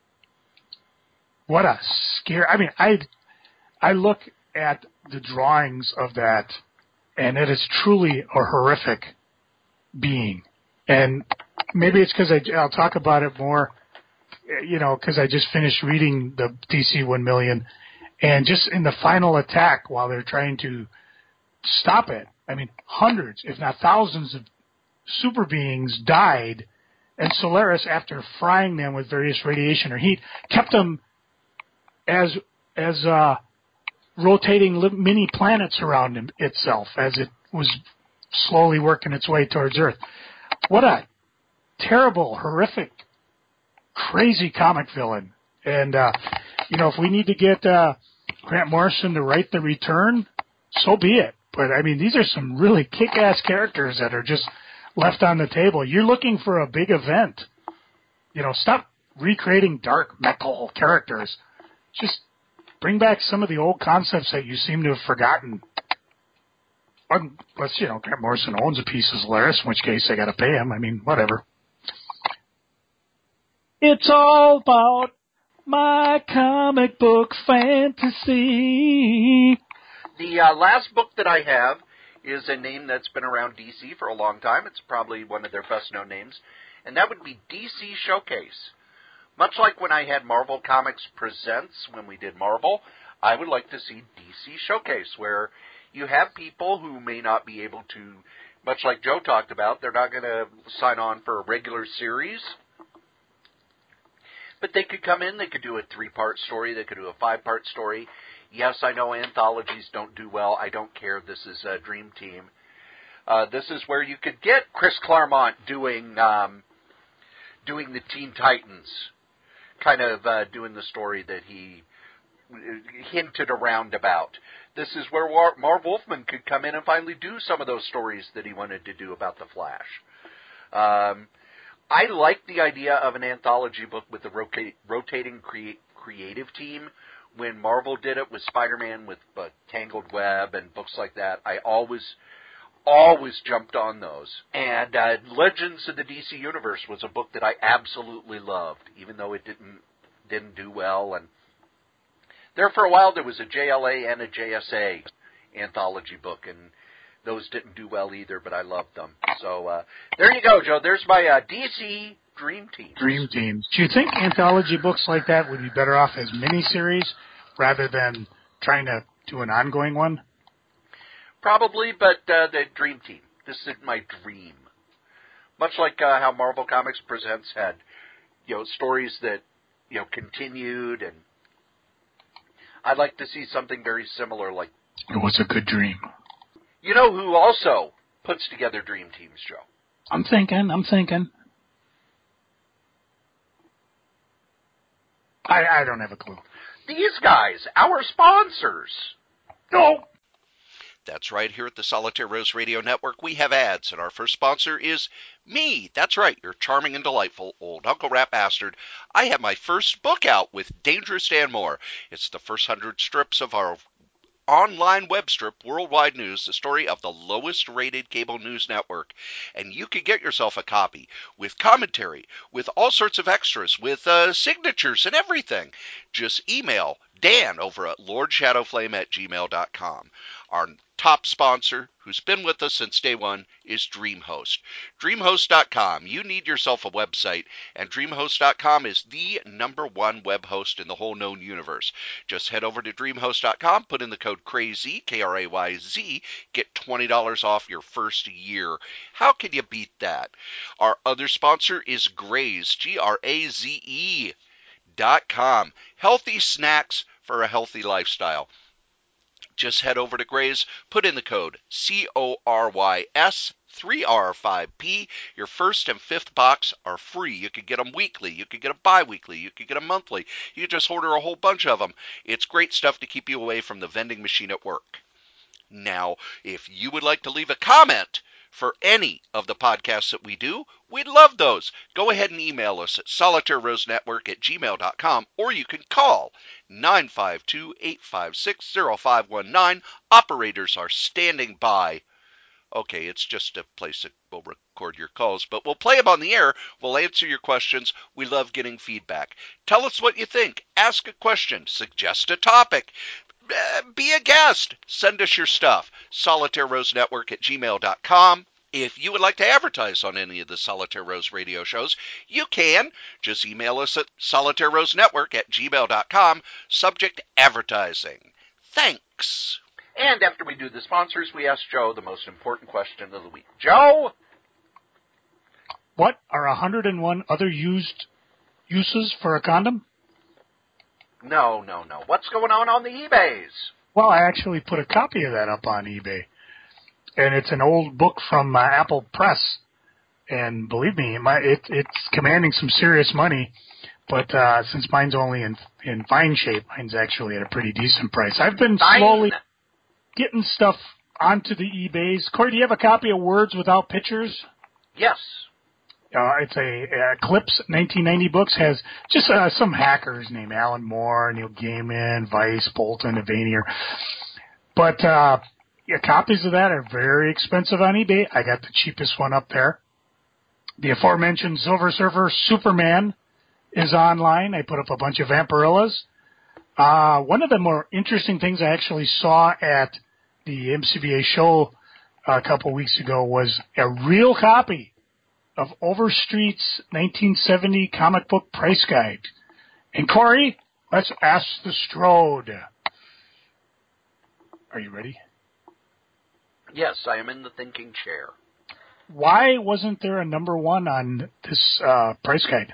What a scare! I mean, I I look at the drawings of that, and it is truly a horrific being. And maybe it's because I'll talk about it more, you know, because I just finished reading the D C one million, and just in the final attack while they're trying to stop it, I mean, hundreds, if not thousands of super beings died, and Solaris, after frying them with various radiation or heat, kept them as as uh, rotating mini planets around him, itself as it was slowly working its way towards Earth. What a terrible, horrific, crazy comic villain. And, uh, you know, if we need to get uh, Grant Morrison to write the return, so be it. But, I mean, these are some really kick-ass characters that are just left on the table. You're looking for a big event. You know, stop recreating dark metal characters. Just bring back some of the old concepts that you seem to have forgotten. Unless, you know, Grant Morrison owns a piece of Solaris, in which case I got to pay him. I mean, whatever. It's all about my comic book fantasy. The uh, last book that I have is a name that's been around D C for a long time. It's probably one of their best-known names, and that would be D C Showcase. Much like when I had Marvel Comics Presents, when we did Marvel, I would like to see D C Showcase, where you have people who may not be able to, much like Joe talked about, they're not going to sign on for a regular series, but they could come in, they could do a three-part story, they could do a five-part story. Yes, I know anthologies don't do well. I don't care. This is a Dream Team. Uh, this is where you could get Chris Claremont doing um, doing the Teen Titans, kind of uh, doing the story that he hinted around about. This is where Marv Wolfman could come in and finally do some of those stories that he wanted to do about the Flash. Um, I like the idea of an anthology book with a rota- rotating crea- creative team. When Marvel did it with Spider-Man, with uh, Tangled Web and books like that, I always, always jumped on those. And uh, Legends of the D C Universe was a book that I absolutely loved, even though it didn't didn't do well. And there for a while there was a J L A and a J S A anthology book, and those didn't do well either, but I loved them. So uh, there you go, Joe. There's my uh, D C Dream Teams. Dream Teams. Do you think anthology books like that would be better off as miniseries rather than trying to do an ongoing one? Probably, but uh, the Dream Team. This is my dream. Much like uh, how Marvel Comics Presents had, you know, stories that, you know, continued, and I'd like to see something very similar like... It was a good dream. You know who also puts together Dream Teams, Joe? I'm thinking, I'm thinking. I, I don't have a clue. These guys, our sponsors. No. That's right. Here at the Solitaire Rose Radio Network, we have ads, and our first sponsor is me. That's right. Your charming and delightful old Uncle Rat Bastard. I have my first book out with Dangerous Dan Moore. It's the first hundred strips of our online web strip, Worldwide News, the story of the lowest rated cable news network. And you can get yourself a copy with commentary, with all sorts of extras, with uh, signatures and everything. Just email Dan over at lord shadowflame at gmail dot com. Our top sponsor, who's been with us since day one, is DreamHost. DreamHost dot com. You need yourself a website, and DreamHost dot com is the number one web host in the whole known universe. Just head over to DreamHost dot com, put in the code CRAZY, K R A Y Z, get twenty dollars off your first year. How can you beat that? Our other sponsor is Graze, G R A Z E dot com. Healthy snacks for a healthy lifestyle. Just head over to Graze, put in the code C O R Y S three R five P. Your first and fifth box are free. You could get them weekly. You could get them bi-weekly. You could get them monthly. You could just order a whole bunch of them. It's great stuff to keep you away from the vending machine at work. Now, if you would like to leave a comment for any of the podcasts that we do, we'd love those. Go ahead and email us at solitaire rose network at gmail dot com, or you can call nine five two, eight five six, zero five one nine. Operators are standing by. Okay, it's just a place that will record your calls, but we'll play them on the air. We'll answer your questions. We love getting feedback. Tell us what you think. Ask a question. Suggest a topic. Uh, be a guest. Send us your stuff. solitaire rose network at gmail dot com. If you would like to advertise on any of the Solitaire Rose radio shows, you can. Just email us at solitaire rose network at gmail dot com. Subject advertising. Thanks. And after we do the sponsors, we ask Joe the most important question of the week. Joe? What are one hundred one other used uses for a condom? No, no, no. What's going on on the eBays? Well, I actually put a copy of that up on eBay. And it's an old book from uh, Apple Press. And believe me, my, it, it's commanding some serious money. But uh, since mine's only in in fine shape, mine's actually at a pretty decent price. I've been Fine. slowly getting stuff onto the eBays. Corey, do you have a copy of Words Without Pictures? Yes. Uh, it's a uh, Eclipse nineteen ninety books, has just uh, some hackers named Alan Moore, Neil Gaiman, Weiss, Bolton, Evanier. But uh, yeah, copies of that are very expensive on eBay. I got the cheapest one up there. The aforementioned Silver Surfer Superman is online. I put up a bunch of Vampirellas. Uh, one of the more interesting things I actually saw at the M C B A show a couple weeks ago was a real copy of Overstreet's nineteen seventy comic book price guide. And Corey, let's ask the Strode. Are you ready? Yes, I am in the thinking chair. Why wasn't there a number one on this uh, price guide?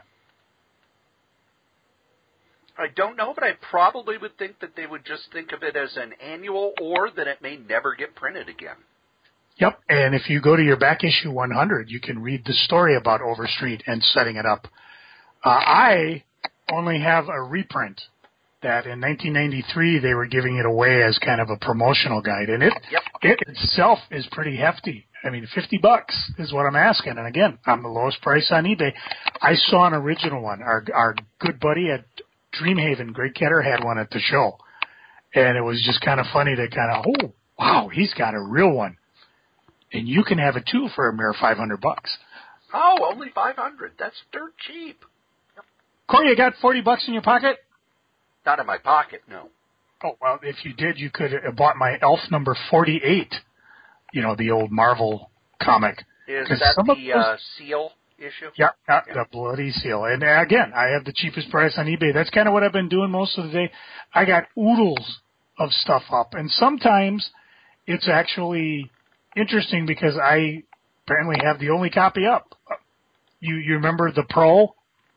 I don't know, but I probably would think that they would just think of it as an annual, or that it may never get printed again. Yep, and if you go to your back issue one hundred, you can read the story about Overstreet and setting it up. Uh, I only have a reprint that in nineteen ninety-three they were giving it away as kind of a promotional guide, and it Yep. it itself is pretty hefty. I mean, fifty bucks is what I'm asking, and again, I'm the lowest price on eBay. I saw an original one. Our our good buddy at Dreamhaven, Greg Ketter, had one at the show, and it was just kind of funny to kind of, oh, wow, he's got a real one. And you can have it, too, for a mere five hundred bucks. Oh, only five hundred. That's dirt cheap. Corey, you got forty bucks in your pocket? Not in my pocket, no. Oh, well, if you did, you could have bought my Elf number forty-eight, you know, the old Marvel comic. Is that the those, uh, seal issue? Yeah, uh, yeah, the Bloody Seal. And, uh, again, I have the cheapest price on eBay. That's kind of what I've been doing most of the day. I got oodles of stuff up. And sometimes it's actually interesting because I apparently have the only copy up. You you remember The Pro?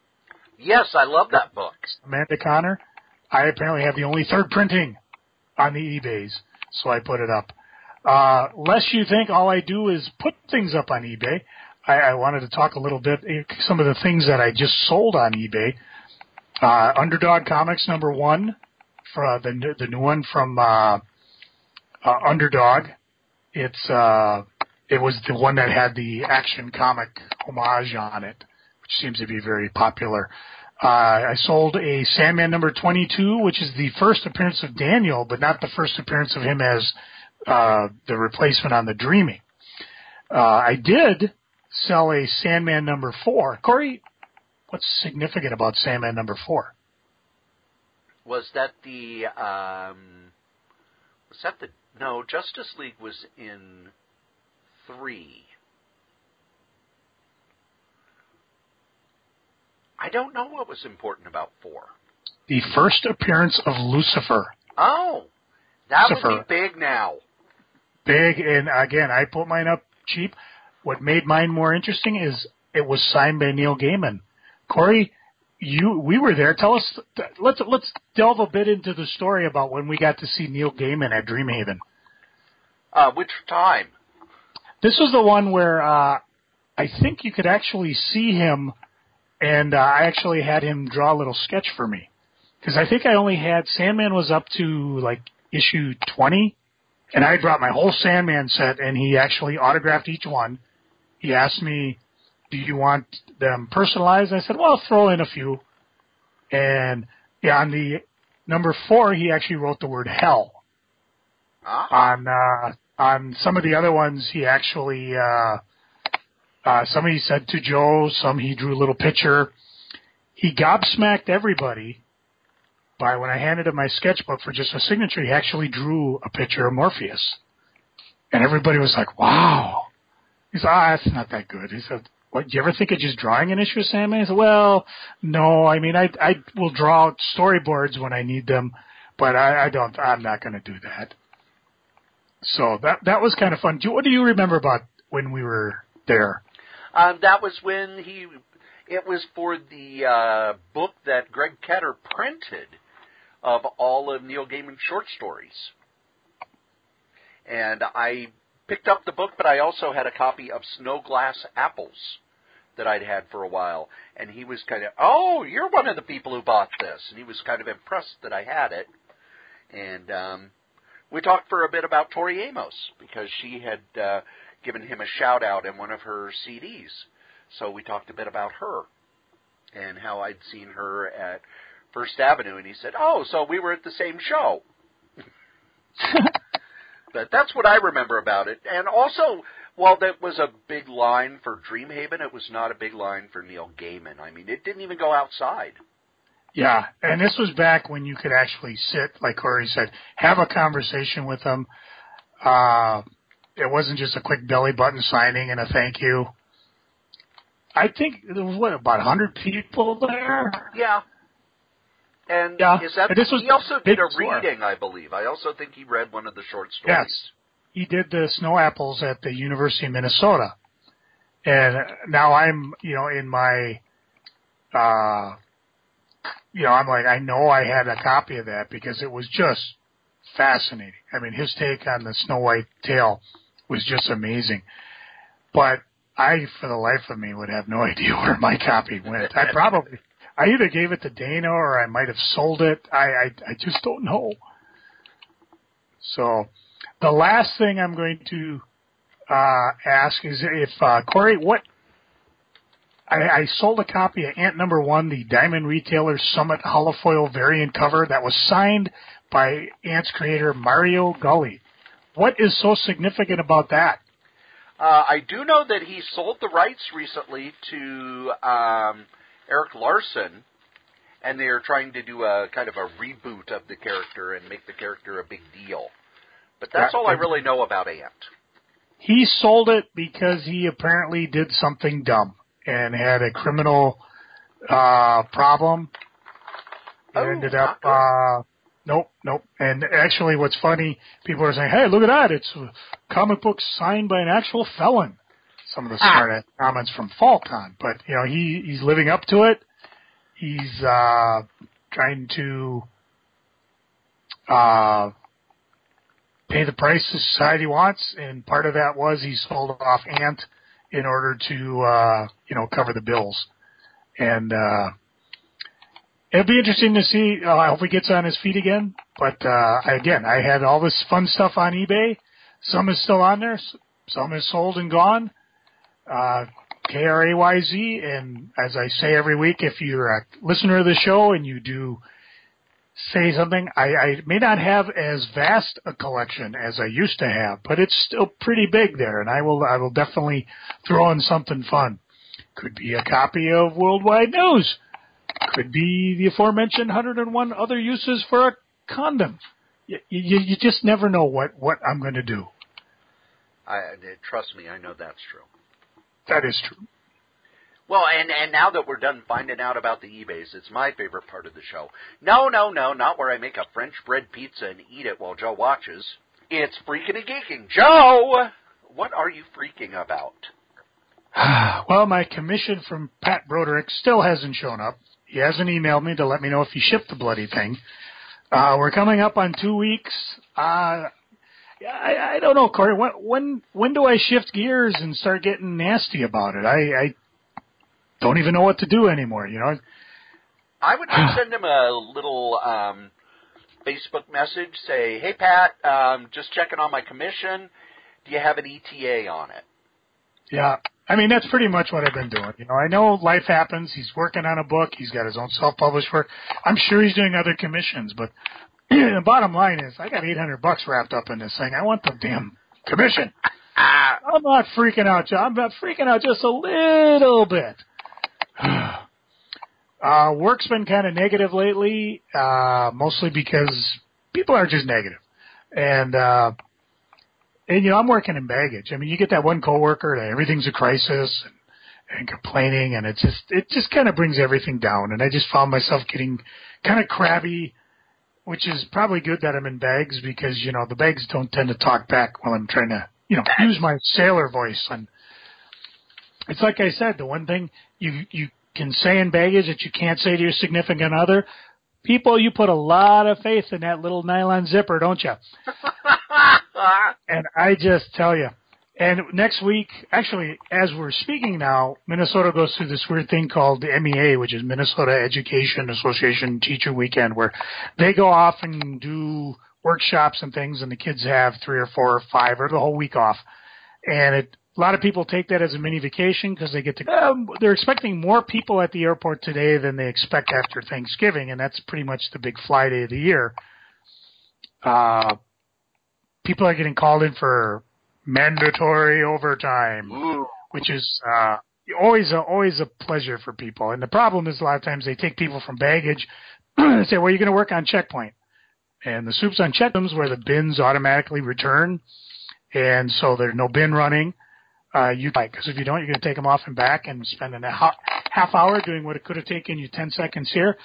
Yes, I love that book. Amanda Connor. I apparently have the only third printing on the eBays, so I put it up. Uh, lest you think all I do is put things up on eBay, I, I wanted to talk a little bit, some of the things that I just sold on eBay. Uh, Underdog Comics number one, for uh, the, the new one from uh, uh, Underdog. It's uh, it was the one that had the Action Comic homage on it, which seems to be very popular. Uh, I sold a Sandman number twenty-two, which is the first appearance of Daniel, but not the first appearance of him as uh, the replacement on the Dreaming. Uh, I did sell a Sandman number four. Corey, what's significant about Sandman number four? Was that the um, was that the No, Justice League was in three. I don't know what was important about four. The first appearance of Lucifer. Oh, that Lucifer. would be big now. Big, and again, I put mine up cheap. What made mine more interesting is it was signed by Neil Gaiman. Corey, you we were there. Tell us. Let's let's delve a bit into the story about when we got to see Neil Gaiman at Dreamhaven. Uh, which time? This was the one where uh, I think you could actually see him, and uh, I actually had him draw a little sketch for me. Because I think I only had, Sandman was up to like issue twenty, and I brought my whole Sandman set, and he actually autographed each one. He asked me, do you want them personalized? I said, well, throw in a few. And yeah, on the number four, he actually wrote the word hell. Uh-huh. On uh, on some of the other ones, he actually, uh, uh, some he said to Joe, some he drew a little picture. He gobsmacked everybody by when I handed him my sketchbook for just a signature, he actually drew a picture of Morpheus. And everybody was like, wow. He said, ah, that's not that good. He said, what, do you ever think of just drawing an issue of Sandman? I said, well, no, I mean, I I will draw out storyboards when I need them, but I, I don't, I'm not going to do that. So that that was kind of fun. Do, what do you remember about when we were there? Um, that was when he, it was for the uh, book that Greg Ketter printed of all of Neil Gaiman's short stories. And I picked up the book, but I also had a copy of Snow Glass Apples that I'd had for a while. And he was kind of, oh, you're one of the people who bought this. And he was kind of impressed that I had it. And um, we talked for a bit about Tori Amos, because she had uh, given him a shout-out in one of her C Ds. So we talked a bit about her and how I'd seen her at First Avenue, and he said, oh, so we were at the same show. But that's what I remember about it. And also, while that was a big line for Dreamhaven, it was not a big line for Neil Gaiman. I mean, it didn't even go outside. Yeah, and this was back when you could actually sit, like Corey said, have a conversation with them. Uh, it wasn't just a quick belly button signing and a thank you. I think there was, what, about one hundred people there? Yeah. And yeah. is that, and this was he also did a store. reading, I believe. I also think he read one of the short stories. Yes. He did the Snow Apples at the University of Minnesota. And now I'm, you know, in my, uh, you know, I'm like, I know I had a copy of that because it was just fascinating. I mean, his take on the Snow White tale was just amazing. But I, for the life of me, would have no idea where my copy went. I probably, I either gave it to Dana or I might have sold it. I, I, I just don't know. So the last thing I'm going to uh, ask is if, uh, Corey, what, I, I sold a copy of Ant Number One, the Diamond Retailer Summit holofoil variant cover that was signed by Ant's creator, Mario Gully. What is so significant about that? Uh, I do know that he sold the rights recently to um, Eric Larson, and they're trying to do a kind of a reboot of the character and make the character a big deal. But that's Yeah, all I really know about Ant. He sold it because he apparently did something dumb and had a criminal uh, problem. It Oh, ended not up, good. uh, nope, nope. And actually what's funny, people are saying, hey, look at that. It's a comic book signed by an actual felon. Some of the Ah. smart comments from Falcon. But, you know, he, he's living up to it. He's uh, trying to uh, pay the price the society wants, and part of that was he sold off Ant in order to, uh, you know, cover the bills. And uh, it'll be interesting to see. Uh, I hope he gets on his feet again. But, uh, again, I had all this fun stuff on eBay. Some is still on there. Some is sold and gone. Uh, K R A Y Z. And as I say every week, if you're a listener of the show and you do say something, I, I may not have as vast a collection as I used to have, but it's still pretty big there, and I will I will definitely throw in something fun. Could be a copy of Worldwide News. Could be the aforementioned one hundred and one other uses for a condom. you, you, you just never know what, what I'm going to do. I, trust me, I know that's true. That is true. Well, and, and now that we're done finding out about the eBays, it's my favorite part of the show. No, no, no, not where I make a French bread pizza and eat it while Joe watches. It's Freaking and Geeking. Joe, what are you freaking about? Well, my commission from Pat Broderick still hasn't shown up. He hasn't emailed me to let me know if he shipped the bloody thing. Uh, we're coming up on two weeks. Uh, I, I don't know, Corey. When, when when do I shift gears and start getting nasty about it? I, I don't even know what to do anymore, you know. I would just send him a little um, Facebook message, say, hey, Pat, um, just checking on my commission. Do you have an E T A on it? Yeah. I mean, that's pretty much what I've been doing. You know, I know life happens. He's working on a book. He's got his own self-published work. I'm sure he's doing other commissions, but the bottom line is I got eight hundred bucks wrapped up in this thing. I want the damn commission. I'm not freaking out, John. I'm not freaking out just a little bit. uh, work's been kind of negative lately, uh, mostly because people are just negative. And, uh, And, you know, I'm working in baggage. I mean, you get that one coworker that everything's a crisis and, and complaining, and it just it just kind of brings everything down. And I just found myself getting kind of crabby, which is probably good that I'm in bags because, you know, the bags don't tend to talk back while I'm trying to, you know, use my sailor voice. And it's like I said, the one thing you you can say in baggage that you can't say to your significant other, people, you put a lot of faith in that little nylon zipper, don't you? And I just tell you. And next week, actually, as we're speaking now, Minnesota goes through this weird thing called the M E A, which is Minnesota Education Association Teacher Weekend, where they go off and do workshops and things, and the kids have three or four or five or the whole week off. And it, a lot of people take that as a mini vacation because they get to, um, they're expecting more people at the airport today than they expect after Thanksgiving, and that's pretty much the big fly day of the year. Uh, people are getting called in for mandatory overtime, Ooh. which is uh, always a, always a pleasure for people. And the problem is a lot of times they take people from baggage and say, well, you're going to work on checkpoint. And the soup's on checkpoints where the bins automatically return, and so there's no bin running. Uh, you because if you don't, you're going to take them off and back and spend a half hour doing what it could have taken you ten seconds here.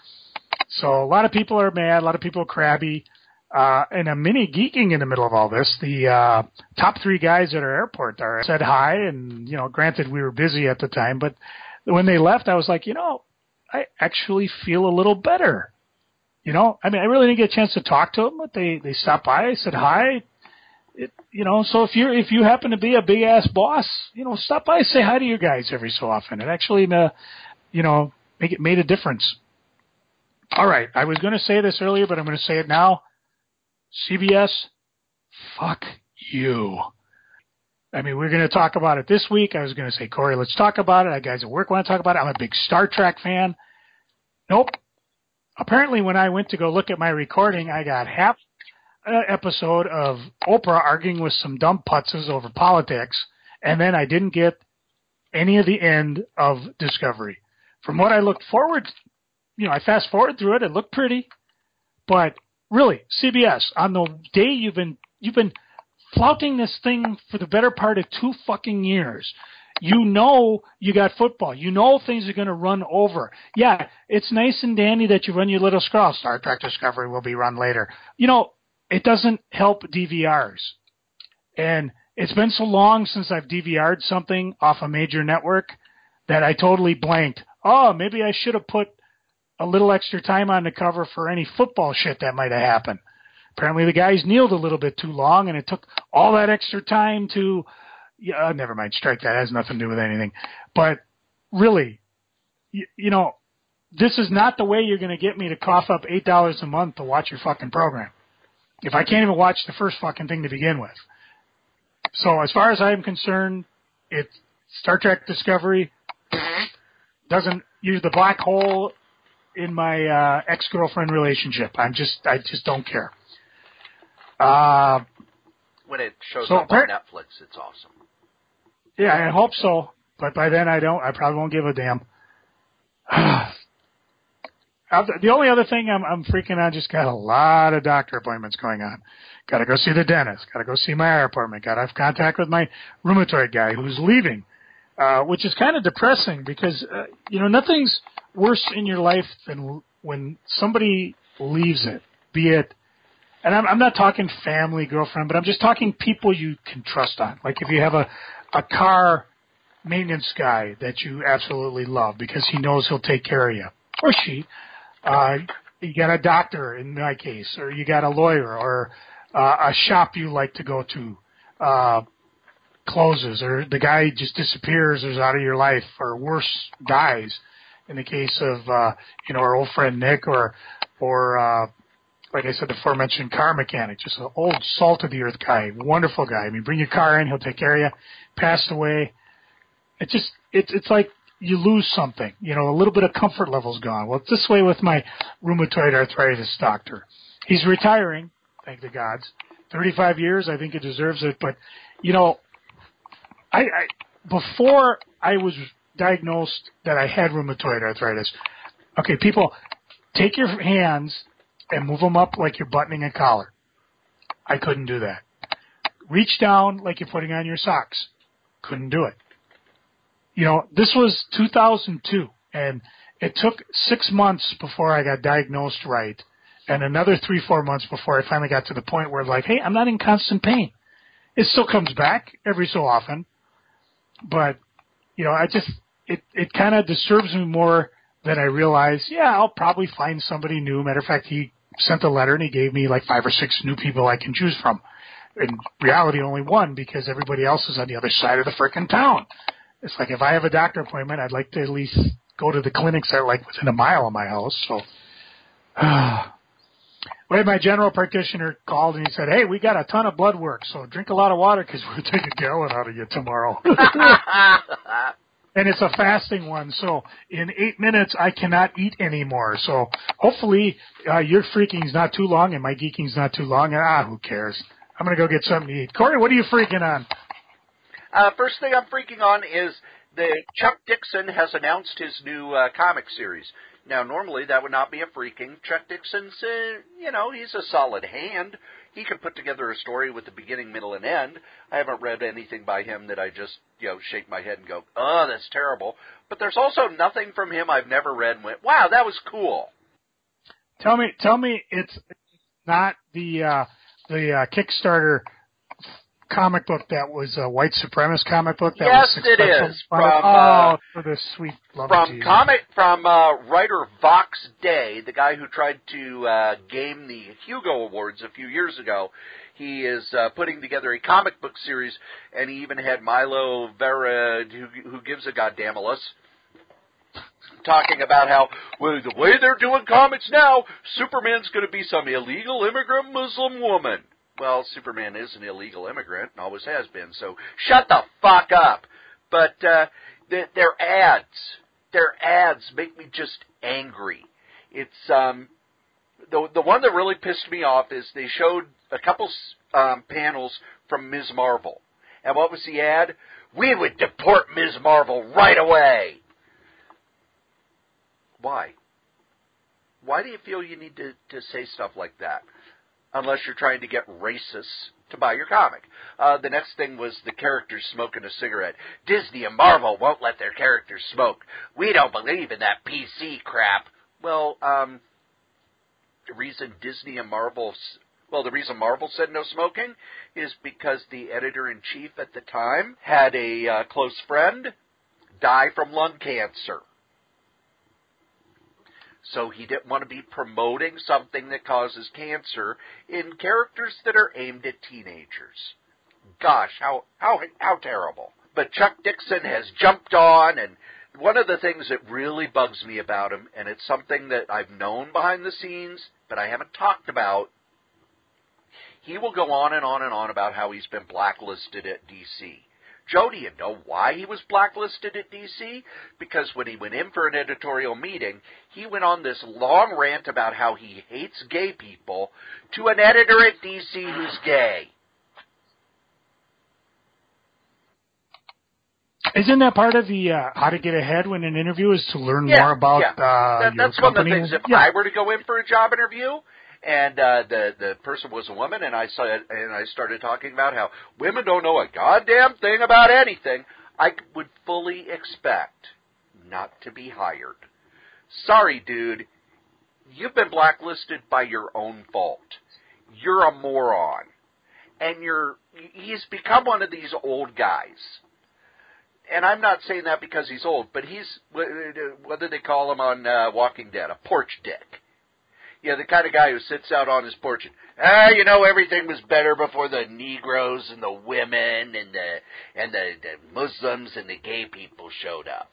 So a lot of people are mad. A lot of people are crabby. Uh, and I'm mini geeking in the middle of all this. The uh, top three guys at our airport are said hi, and, you know, granted we were busy at the time, but when they left, I was like, you know, I actually feel a little better. You know, I mean, I really didn't get a chance to talk to them, but they, they stopped by, said hi. It, you know, so if you're if you happen to be a big ass boss, you know, stop by and say hi to your guys every so often. It actually, uh, you know, make it made a difference. All right, I was going to say this earlier, but I'm going to say it now. C B S, fuck you. I mean, we're going to talk about it this week. I was going to say, Corey, let's talk about it. I guys at work want to talk about it. I'm a big Star Trek fan. Nope. Apparently, when I went to go look at my recording, I got half an episode of Oprah arguing with some dumb putzes over politics, and then I didn't get any of the end of Discovery. From what I looked forward, you know, I fast forward through it. It looked pretty, but really, C B S, on the day you've been you've been flouting this thing for the better part of two fucking years. You know you got football. You know things are going to run over. Yeah, it's nice and dandy that you run your little scroll. Star Trek Discovery will be run later. You know, it doesn't help D V Rs. And it's been so long since I've D V R'd something off a major network that I totally blanked. Oh, maybe I should have put a little extra time on the cover for any football shit that might have happened. Apparently the guys kneeled a little bit too long, and it took all that extra time to, yeah, never mind, strike that. It has nothing to do with anything. But really, you, you know, this is not the way you're going to get me to cough up eight dollars a month to watch your fucking program, if I can't even watch the first fucking thing to begin with. So as far as I'm concerned, it's Star Trek Discovery doesn't use the black hole in my uh, ex-girlfriend relationship. I'm just, I just don't care. Uh, when it shows so up on Netflix, it's awesome. Yeah, I hope so. But by then I don't, I probably won't give a damn. uh, the only other thing I'm, I'm freaking out, just got a lot of doctor appointments going on. Got to go see the dentist. Got to go see my eye appointment. Got to have contact with my rheumatoid guy who's leaving, uh, which is kind of depressing because, uh, you know, nothing's worse in your life than when somebody leaves it, be it, and I'm, I'm not talking family, girlfriend, but I'm just talking people you can trust on. Like if you have a, a car maintenance guy that you absolutely love because he knows he'll take care of you, or she. Uh, you got a doctor in my case, or you got a lawyer, or uh, a shop you like to go to uh, closes, or the guy just disappears or is out of your life, or worse, dies. In the case of uh, you know our old friend Nick, or or uh, like I said, the aforementioned car mechanic, just an old salt of the earth guy, wonderful guy. I mean, bring your car in, he'll take care of you. Passed away. It just it's it's like you lose something. You know, a little bit of comfort level's gone. Well, it's this way with my rheumatoid arthritis doctor. He's retiring, thank the gods. thirty-five years, I think he deserves it. But, you know, I, I before I was diagnosed that I had rheumatoid arthritis, okay, people, take your hands and move them up like you're buttoning a collar. I couldn't do that. Reach down like you're putting on your socks. Couldn't do it. You know, this was two thousand two, and it took six months before I got diagnosed right, and another three, four months before I finally got to the point where, like, hey, I'm not in constant pain. It still comes back every so often, but, you know, I just, it, it kind of disturbs me more than I realize, yeah, I'll probably find somebody new. Matter of fact, he sent a letter, and he gave me like five or six new people I can choose from. In reality, only one, because everybody else is on the other side of the frickin' town. It's like if I have a doctor appointment, I'd like to at least go to the clinics that are like within a mile of my house. So, uh, well, my general practitioner called and he said, hey, we got a ton of blood work, so drink a lot of water because we're taking a gallon out of you tomorrow. And it's a fasting one, so in eight minutes I cannot eat anymore. So hopefully uh, your freaking's not too long and my geeking's not too long. And, ah, who cares? I'm going to go get something to eat. Corey, what are you freaking on? Uh, first thing I'm freaking on is that Chuck Dixon has announced his new uh, comic series. Now, normally that would not be a freaking. Chuck Dixon's, uh, you know, he's a solid hand. He can put together a story with the beginning, middle, and end. I haven't read anything by him that I just, you know, shake my head and go, oh, that's terrible. But there's also nothing from him I've never read and went, wow, that was cool. Tell me, tell me it's not the uh, the uh, Kickstarter comic book that was a white supremacist comic book. That yes, was it is. From, oh, uh, for the sweet love from of Jesus. comic from uh, writer Vox Day, the guy who tried to uh, game the Hugo Awards a few years ago. He is uh, putting together a comic book series, and he even had Milo Vera, who, who gives a goddamn us, talking about how, well, the way they're doing comics now, Superman's going to be some illegal immigrant Muslim woman. Well, Superman is an illegal immigrant and always has been, so shut the fuck up. But uh, the, their ads, their ads make me just angry. It's um, the the one that really pissed me off is they showed a couple um, panels from Miz Marvel, and what was the ad? We would deport Miz Marvel right away. Why? Why do you feel you need to, to say stuff like that? Unless you're trying to get racists to buy your comic. Uh, the next thing was the characters smoking a cigarette. Disney and Marvel won't let their characters smoke. We don't believe in that P C crap. Well, um, the reason Disney and Marvel, well, the reason Marvel said no smoking is because the editor-in-chief at the time had a uh, close friend die from lung cancer. So he didn't want to be promoting something that causes cancer in characters that are aimed at teenagers. Gosh, how how how terrible. But Chuck Dixon has jumped on, and one of the things that really bugs me about him, and it's something that I've known behind the scenes, but I haven't talked about, he will go on and on and on about how he's been blacklisted at D C. Joe, do you know why he was blacklisted at D C? Because when he went in for an editorial meeting, he went on this long rant about how he hates gay people to an editor at D C who's gay. Isn't that part of the uh, how to get ahead when an interview is to learn yeah, more about yeah. uh, that, your that's one of company? the things. If yeah. I were to go in for a job interview, and uh, the the person was a woman, and I said, and I started talking about how women don't know a goddamn thing about anything, I would fully expect not to be hired. Sorry, dude, you've been blacklisted by your own fault. You're a moron, and you're he's become one of these old guys. And I'm not saying that because he's old, but he's, what do they call him on uh, Walking Dead? A porch dick. Yeah, the kind of guy who sits out on his porch and, ah, you know, everything was better before the Negroes and the women and the and the, the Muslims and the gay people showed up.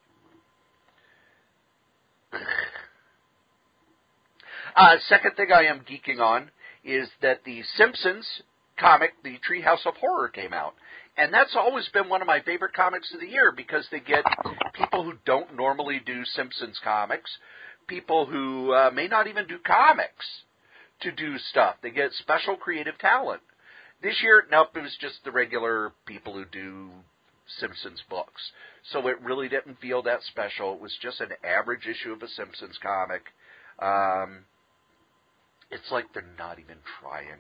uh, second thing I am geeking on is that the Simpsons comic, The Treehouse of Horror, came out. And that's always been one of my favorite comics of the year because they get people who don't normally do Simpsons comics, people who uh, may not even do comics, to do stuff. They get special creative talent. This year, nope, it was just the regular people who do Simpsons books. So it really didn't feel that special. It was just an average issue of a Simpsons comic. Um, it's like they're not even trying.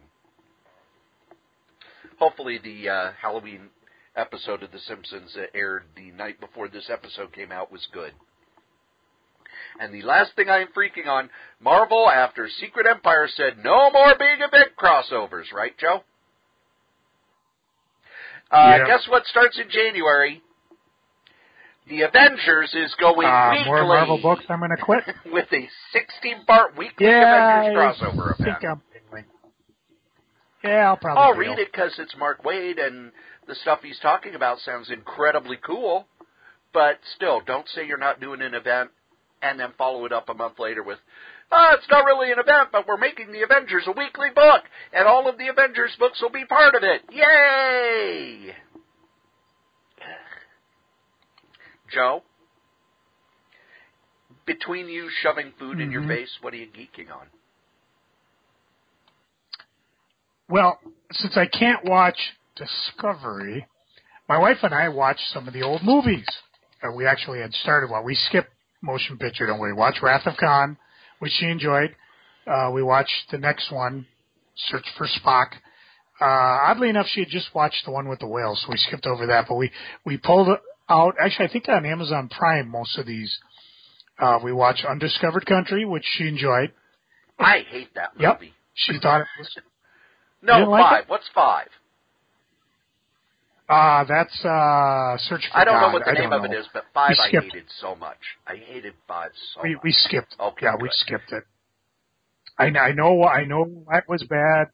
Hopefully the uh, Halloween episode of The Simpsons that aired the night before this episode came out was good. And the last thing I am freaking on, Marvel, after Secret Empire, said no more big event crossovers, right, Joe? Uh, yeah. Guess what starts in January? The Avengers is going uh, weekly. More Marvel books, I'm going to quit. With a sixteen-part weekly yeah, Avengers crossover I think event. I'm Yeah, I'll probably I'll deal. read it because it's Mark Waid, and the stuff he's talking about sounds incredibly cool. But still, don't say you're not doing an event and then follow it up a month later with, oh, it's not really an event, but we're making the Avengers a weekly book, and all of the Avengers books will be part of it. Yay! Joe, between you shoving food mm-hmm. in your face, what are you geeking on? Well, since I can't watch Discovery, my wife and I watched some of the old movies. Uh, we actually had started one. We skipped Motion Picture, don't we? Watched Wrath of Khan, which she enjoyed. Uh, we watched the next one, Search for Spock. Uh, oddly enough, she had just watched the one with the whales, so we skipped over that. But we, we pulled out, actually, I think on Amazon Prime, most of these. Uh, we watched Undiscovered Country, which she enjoyed. I hate that movie. Yep. She thought it was... No, like five. It? What's five? Uh, that's uh, Search for God. I don't know what the I name of know. it is, but five I skipped. hated so much. I hated five so we, much. We skipped. Okay, yeah, good. we skipped it. I, I know. I know that was bad.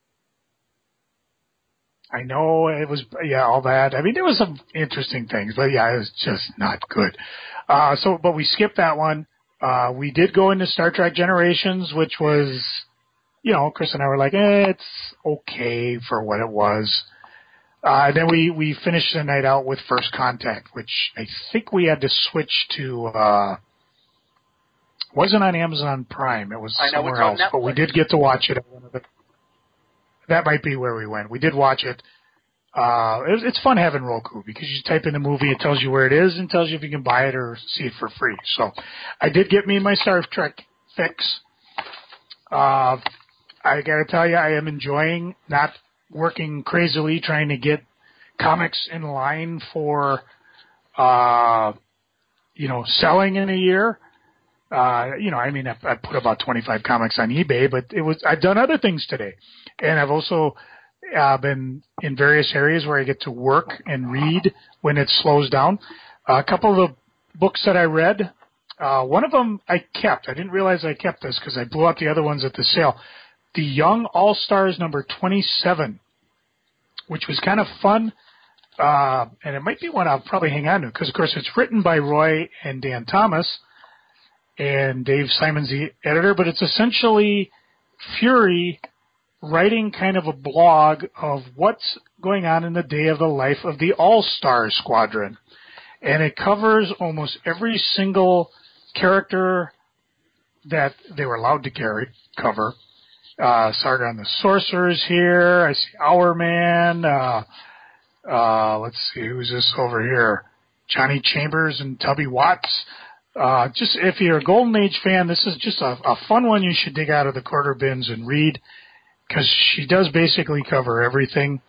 I know it was. Yeah, all that. I mean, there was some interesting things, but yeah, it was just not good. Uh, so, but we skipped that one. Uh, we did go into Star Trek Generations, which was, you know, Chris and I were like, eh, it's okay for what it was. Uh, then we, we finished the night out with First Contact, which I think we had to switch to, uh, wasn't on Amazon Prime. It was I know somewhere it's else, but we did get to watch it. That might be where we went. We did watch it. Uh, it, it's fun having Roku because you type in the movie, it tells you where it is and tells you if you can buy it or see it for free. So I did get me my Star Trek fix. Uh, I gotta tell you, I am enjoying not working crazily trying to get comics in line for, uh, you know, selling in a year. Uh, you know, I mean, I, I put about twenty-five comics on eBay, but it was, I've done other things today. And I've also, uh, been in various areas where I get to work and read when it slows down. Uh, a couple of the books that I read, uh, one of them I kept. I didn't realize I kept this because I blew out the other ones at the sale. The Young All-Stars number twenty-seven, which was kind of fun. Uh, and it might be one I'll probably hang on to because, of course, it's written by Roy and Dan Thomas. And Dave Simon's the editor, but it's essentially Fury writing kind of a blog of what's going on in the day of the life of the All-Star Squadron. And it covers almost every single character that they were allowed to carry, cover. Uh, Sargon the Sorcerer's here. I see Our Man. Uh, uh, let's see, who's this over here? Johnny Chambers and Tubby Watts. Uh, just if you're a Golden Age fan, this is just a, a fun one you should dig out of the quarter bins and read, because she does basically cover everything.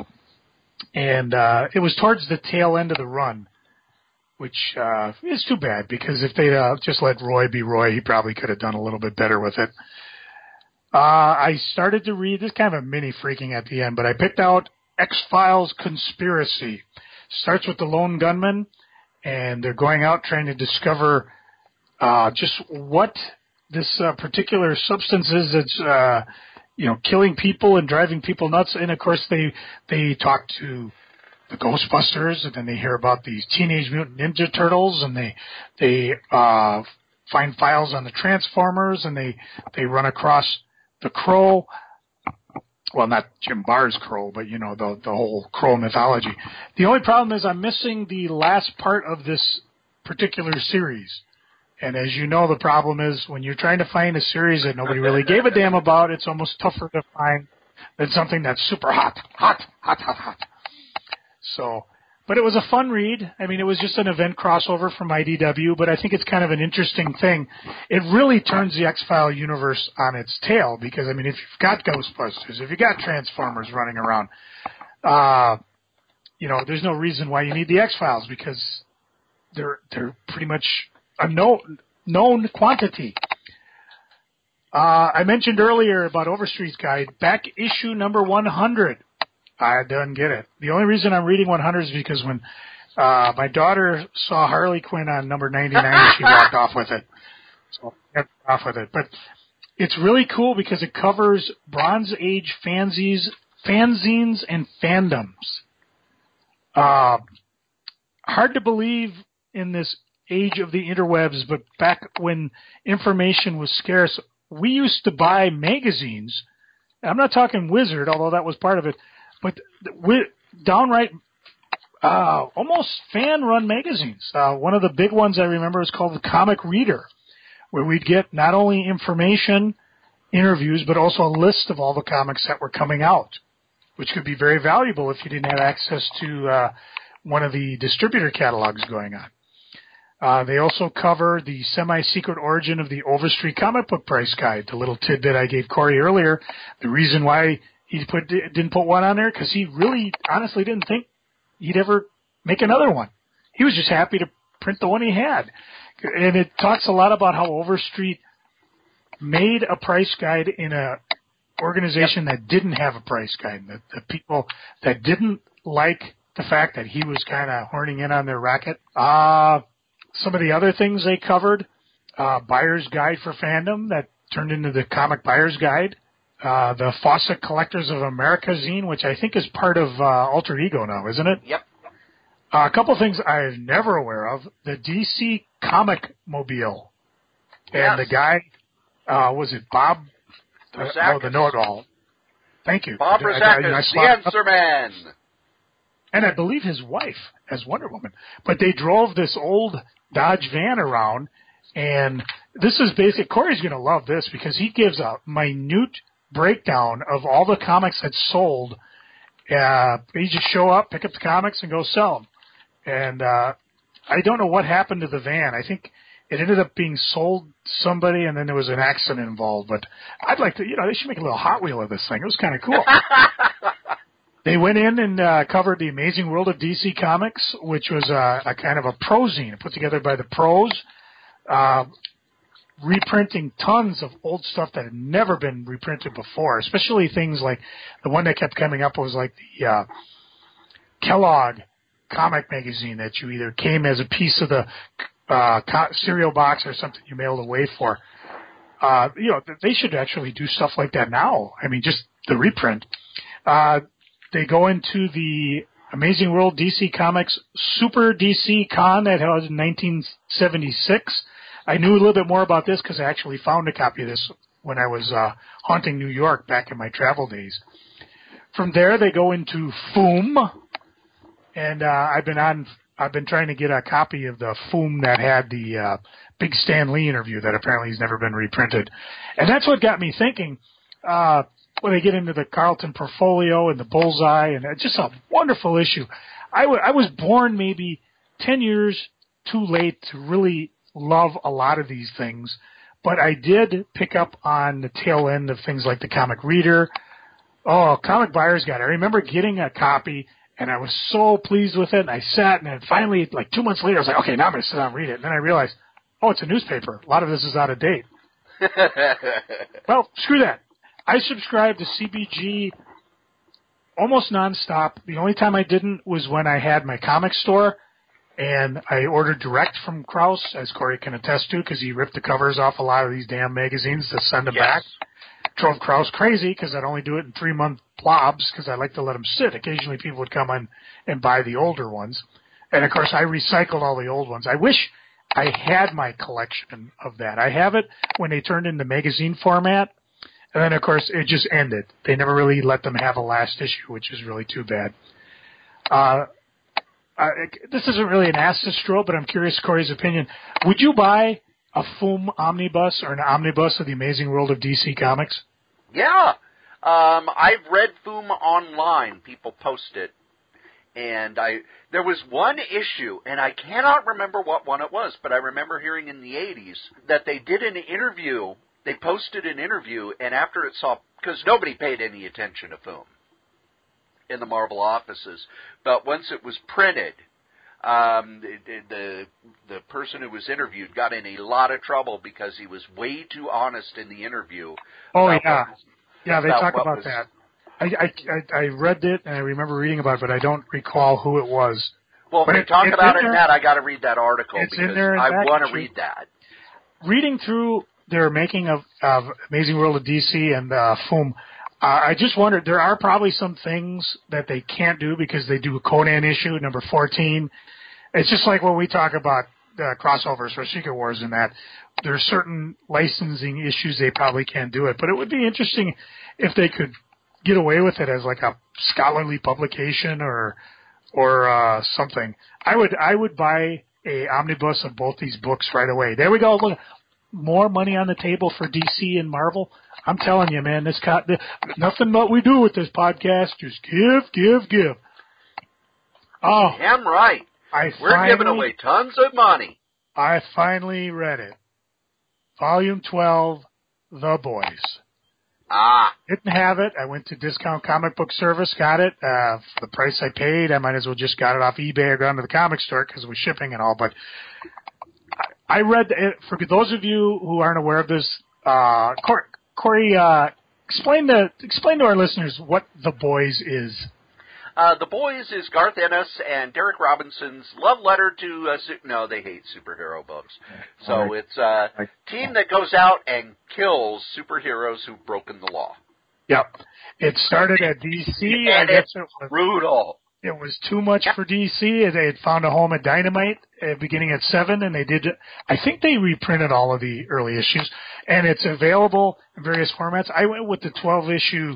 And uh, it was towards the tail end of the run, which uh, is too bad, because if they'd uh, just let Roy be Roy, he probably could have done a little bit better with it. Uh, I started to read, this kind of a mini freaking at the end, but I picked out X-Files Conspiracy. Starts with the lone gunman, and they're going out trying to discover uh, just what this uh, particular substance is that's uh, you know, killing people and driving people nuts. And of course, they they talk to the Ghostbusters, and then they hear about these Teenage Mutant Ninja Turtles, and they they uh, find files on the Transformers, and they they run across the Crow. Well, not Jim Barr's Crow, but, you know, the the whole Crow mythology. The only problem is I'm missing the last part of this particular series. And as you know, the problem is when you're trying to find a series that nobody really gave a damn about, it's almost tougher to find than something that's super hot, hot, hot, hot, hot. So, but it was a fun read. I mean, it was just an event crossover from I D W, but I think it's kind of an interesting thing. It really turns the X-File universe on its tail, because, I mean, if you've got Ghostbusters, if you've got Transformers running around, uh, you know, there's no reason why you need the X-Files, because they're they're pretty much a known, known quantity. Uh, I mentioned earlier about Overstreet's Guide, back issue number one hundred. I didn't get it. The only reason I'm reading one hundred is because when uh, my daughter saw Harley Quinn on number ninety-nine, she walked off with it. So I got off with it. But it's really cool because it covers Bronze Age fanzines, fanzines and fandoms. Uh, hard to believe in this age of the interwebs, but back when information was scarce, we used to buy magazines. I'm not talking Wizard, although that was part of it, but we downright uh, almost fan-run magazines. Uh, one of the big ones I remember is called the Comic Reader, where we'd get not only information, interviews, but also a list of all the comics that were coming out, which could be very valuable if you didn't have access to uh, one of the distributor catalogs going on. Uh, they also cover the semi-secret origin of the Overstreet comic book price guide, the little tidbit I gave Corey earlier. The reason why he put didn't put one on there, because he really honestly didn't think he'd ever make another one. He was just happy to print the one he had. And it talks a lot about how Overstreet made a price guide in a organization that didn't have a price guide. The, the people that didn't like the fact that he was kind of horning in on their racket. Uh, some of the other things they covered, uh, Buyer's Guide for Fandom, that turned into the Comic Buyer's Guide. Uh, the Fawcett Collectors of America zine, which I think is part of uh, Alter Ego now, isn't it? Yep. Uh, a couple things I was never aware of. The D C Comic Mobile. And Yes. the guy, uh, was it Bob? Uh, oh, the know-it-all. Thank you. Bob I- I- I- Rozakis, I the swapped- Answer Man. And I believe his wife as Wonder Woman. But they drove this old Dodge van around, and this is basic. Corey's going to love this because he gives a minute breakdown of all the comics that sold. Uh, you just show up, pick up the comics, and go sell them. And uh, I don't know what happened to the van. I think it ended up being sold to somebody, and then there was an accident involved. But I'd like to, you know, they should make a little Hot Wheel of this thing. It was kind of cool. They went in and uh, covered the Amazing World of D C Comics, which was a, a kind of a prozine put together by the pros, uh, reprinting tons of old stuff that had never been reprinted before, especially things like the one that kept coming up was like the uh, Kellogg comic magazine that you either came as a piece of the uh, cereal box or something you mailed away for. Uh, you know, they should actually do stuff like that now. I mean, just the reprint. Uh, They go into the Amazing World D C Comics Super D C Con that was in nineteen seventy-six. I knew a little bit more about this because I actually found a copy of this when I was uh, haunting New York back in my travel days. From there, they go into F O O M, and uh, I've been on. I've been trying to get a copy of the F O O M that had the uh, big Stan Lee interview that apparently has never been reprinted, and that's what got me thinking. Uh, When they get into the Carlton Portfolio and the Bullseye, and it's just a wonderful issue. I, w- I was born maybe ten years too late to really love a lot of these things, but I did pick up on the tail end of things like the Comic Reader. Oh, Comic Buyer's Guide. I remember getting a copy, and I was so pleased with it, and I sat, and then finally, like two months later, I was like, okay, now I'm going to sit down and read it. And then I realized, oh, it's a newspaper. A lot of this is out of date. Well, screw that. I subscribed to C B G almost nonstop. The only time I didn't was when I had my comic store, and I ordered direct from Krause, as Corey can attest to, because he ripped the covers off a lot of these damn magazines to send them yes. back. Drove Krause crazy because I'd only do it in three-month blobs because I like to let them sit. Occasionally people would come in and buy the older ones. And, of course, I recycled all the old ones. I wish I had my collection of that. I have it when they turned into magazine format. And then, of course, it just ended. They never really let them have a last issue, which is really too bad. Uh, uh, this isn't really an ancestral, but I'm curious Corey's opinion. Would you buy a F U M omnibus or an omnibus of the Amazing World of D C Comics? Yeah. Um, I've read F U M online. People post it. And I there was one issue, and I cannot remember what one it was, but I remember hearing in the eighties that they did an interview. They posted an interview, and after it saw, because nobody paid any attention to F U M in the Marvel offices, but once it was printed, um, the, the the person who was interviewed got in a lot of trouble because he was way too honest in the interview. Oh, yeah. Was, yeah, they talk about was, that. I, I, I read it, and I remember reading about it, but I don't recall who it was. Well, but if it, they talk about it there. in that, I got to read that article it's because in there in I that want to issue. read that. Reading through their making of, of Amazing World of D C and uh, F U M, uh, I just wondered, there are probably some things that they can't do because they do a Conan issue, number fourteen. It's just like when we talk about uh, crossovers for Secret Wars and that. There are certain licensing issues they probably can't do it. But it would be interesting if they could get away with it as like a scholarly publication or or uh, something. I would I would buy a omnibus of both these books right away. There we go. Look, more money on the table for D C and Marvel. I'm telling you, man, this co- nothing but we do with this podcast. Just give, give, give. Oh, damn right. I We're finally, giving away tons of money. I finally read it. Volume twelve, The Boys. Ah. Didn't have it. I went to Discount Comic Book Service, got it. Uh, for the price I paid, I might as well just got it off eBay or gone to the comic store because it was shipping and all. But I, I read it. For those of you who aren't aware of this, uh, Corey, Corey uh, explain, to, explain to our listeners what The Boys is. Uh, The Boys is Garth Ennis and Derek Robinson's love letter to, uh, su- no, they hate superhero books. So right. It's a team that goes out and kills superheroes who've broken the law. Yep. It started at D C. And I guess it's it was, brutal. It was too much for D C. They had found a home at Dynamite uh, beginning at seven, and they did, I think they reprinted all of the early issues, and it's available in various formats. I went with the twelve-issue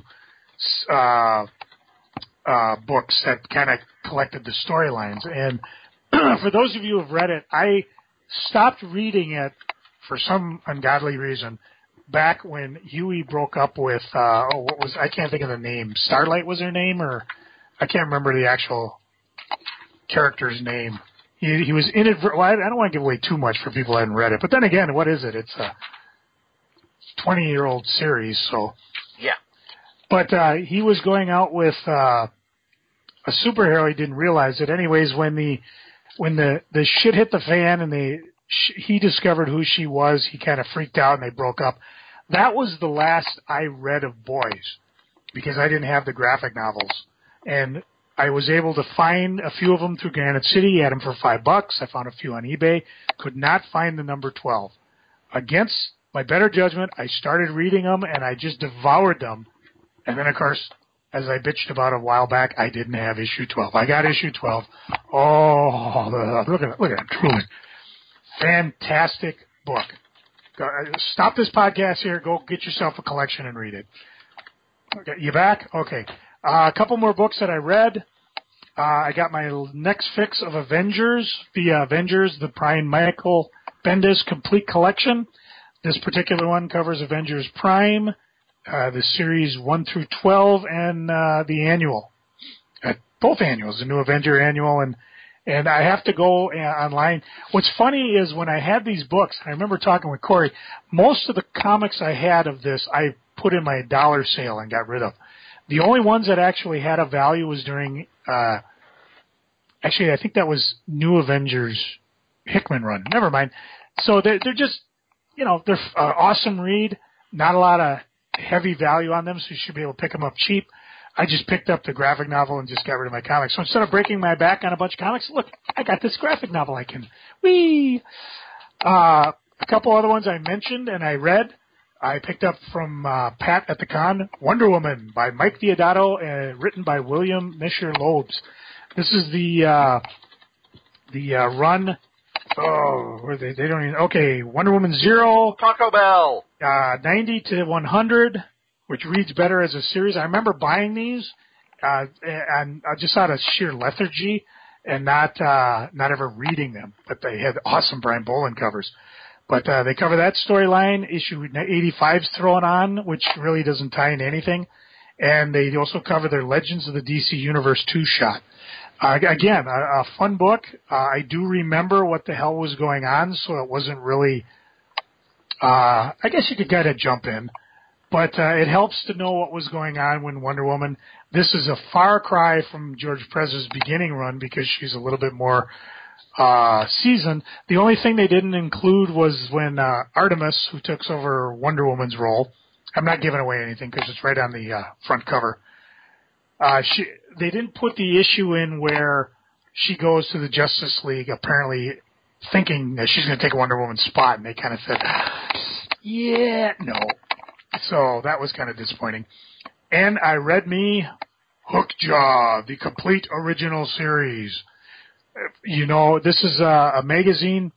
uh Uh, books that kind of collected the storylines. And for those of you who have read it, I stopped reading it for some ungodly reason back when Huey broke up with, uh, oh, what was, I can't think of the name. Starlight was her name, or I can't remember the actual character's name. He, he was inadvertent. Well, I, I don't want to give away too much for people who haven't read it. But then again, what is it? It's a twenty-year-old series, so. Yeah. But uh, he was going out with uh, a superhero. He didn't realize it. Anyways, when the when the, the shit hit the fan and they sh- he discovered who she was, he kind of freaked out and they broke up. That was the last I read of Boys because I didn't have the graphic novels. And I was able to find a few of them through Granite City. He had them for five bucks. I found a few on eBay. Could not find the number twelve. Against my better judgment, I started reading them and I just devoured them. And then, of course, as I bitched about a while back, I didn't have issue twelve. I got issue twelve. Oh, look at it. Look at it. Truly. Fantastic book. Stop this podcast here. Go get yourself a collection and read it. Okay, you back? Okay. Uh, a couple more books that I read. Uh, I got my next fix of Avengers, the Avengers, the Brian Michael Bendis Complete Collection. This particular one covers Avengers Prime, Uh, the series one through twelve, and uh, the annual. Uh, both annuals, the New Avenger annual and And I have to go uh, online. What's funny is when I had these books, I remember talking with Corey, most of the comics I had of this, I put in my dollar sale and got rid of. The only ones that actually had a value was during, uh, actually, I think that was New Avengers Hickman run. Never mind. So they're, they're just, you know, they're uh, awesome read. Not a lot of heavy value on them, so you should be able to pick them up cheap. I just picked up the graphic novel and just got rid of my comics. So instead of breaking my back on a bunch of comics, look, I got this graphic novel I can, whee! Uh, a couple other ones I mentioned and I read. I picked up from uh, Pat at the Con, Wonder Woman by Mike Deodato and written by William Misher Loebs. This is the uh, the uh, run. Oh, where they they don't even. Okay, Wonder Woman Zero, Taco Bell, uh, ninety to one hundred, which reads better as a series. I remember buying these, uh, and uh, just out of sheer lethargy, and not uh, not ever reading them. But they had awesome Brian Boland covers. But uh, they cover that storyline. Issue eighty-five's thrown on, which really doesn't tie into anything. And they also cover their Legends of the D C Universe two-shot. Uh, again, a, a fun book. Uh, I do remember what the hell was going on, so it wasn't really, uh, I guess you could kind of jump in. But uh, it helps to know what was going on when Wonder Woman. This is a far cry from George Perez's beginning run because she's a little bit more uh, seasoned. The only thing they didn't include was when uh, Artemis, who took over Wonder Woman's role, I'm not giving away anything because it's right on the uh, front cover. Uh, she, they didn't put the issue in where she goes to the Justice League apparently thinking that she's going to take Wonder Woman's spot, and they kind of said, yeah, no. So that was kind of disappointing. And I read me Hookjaw, the complete original series. You know, this is a, a magazine.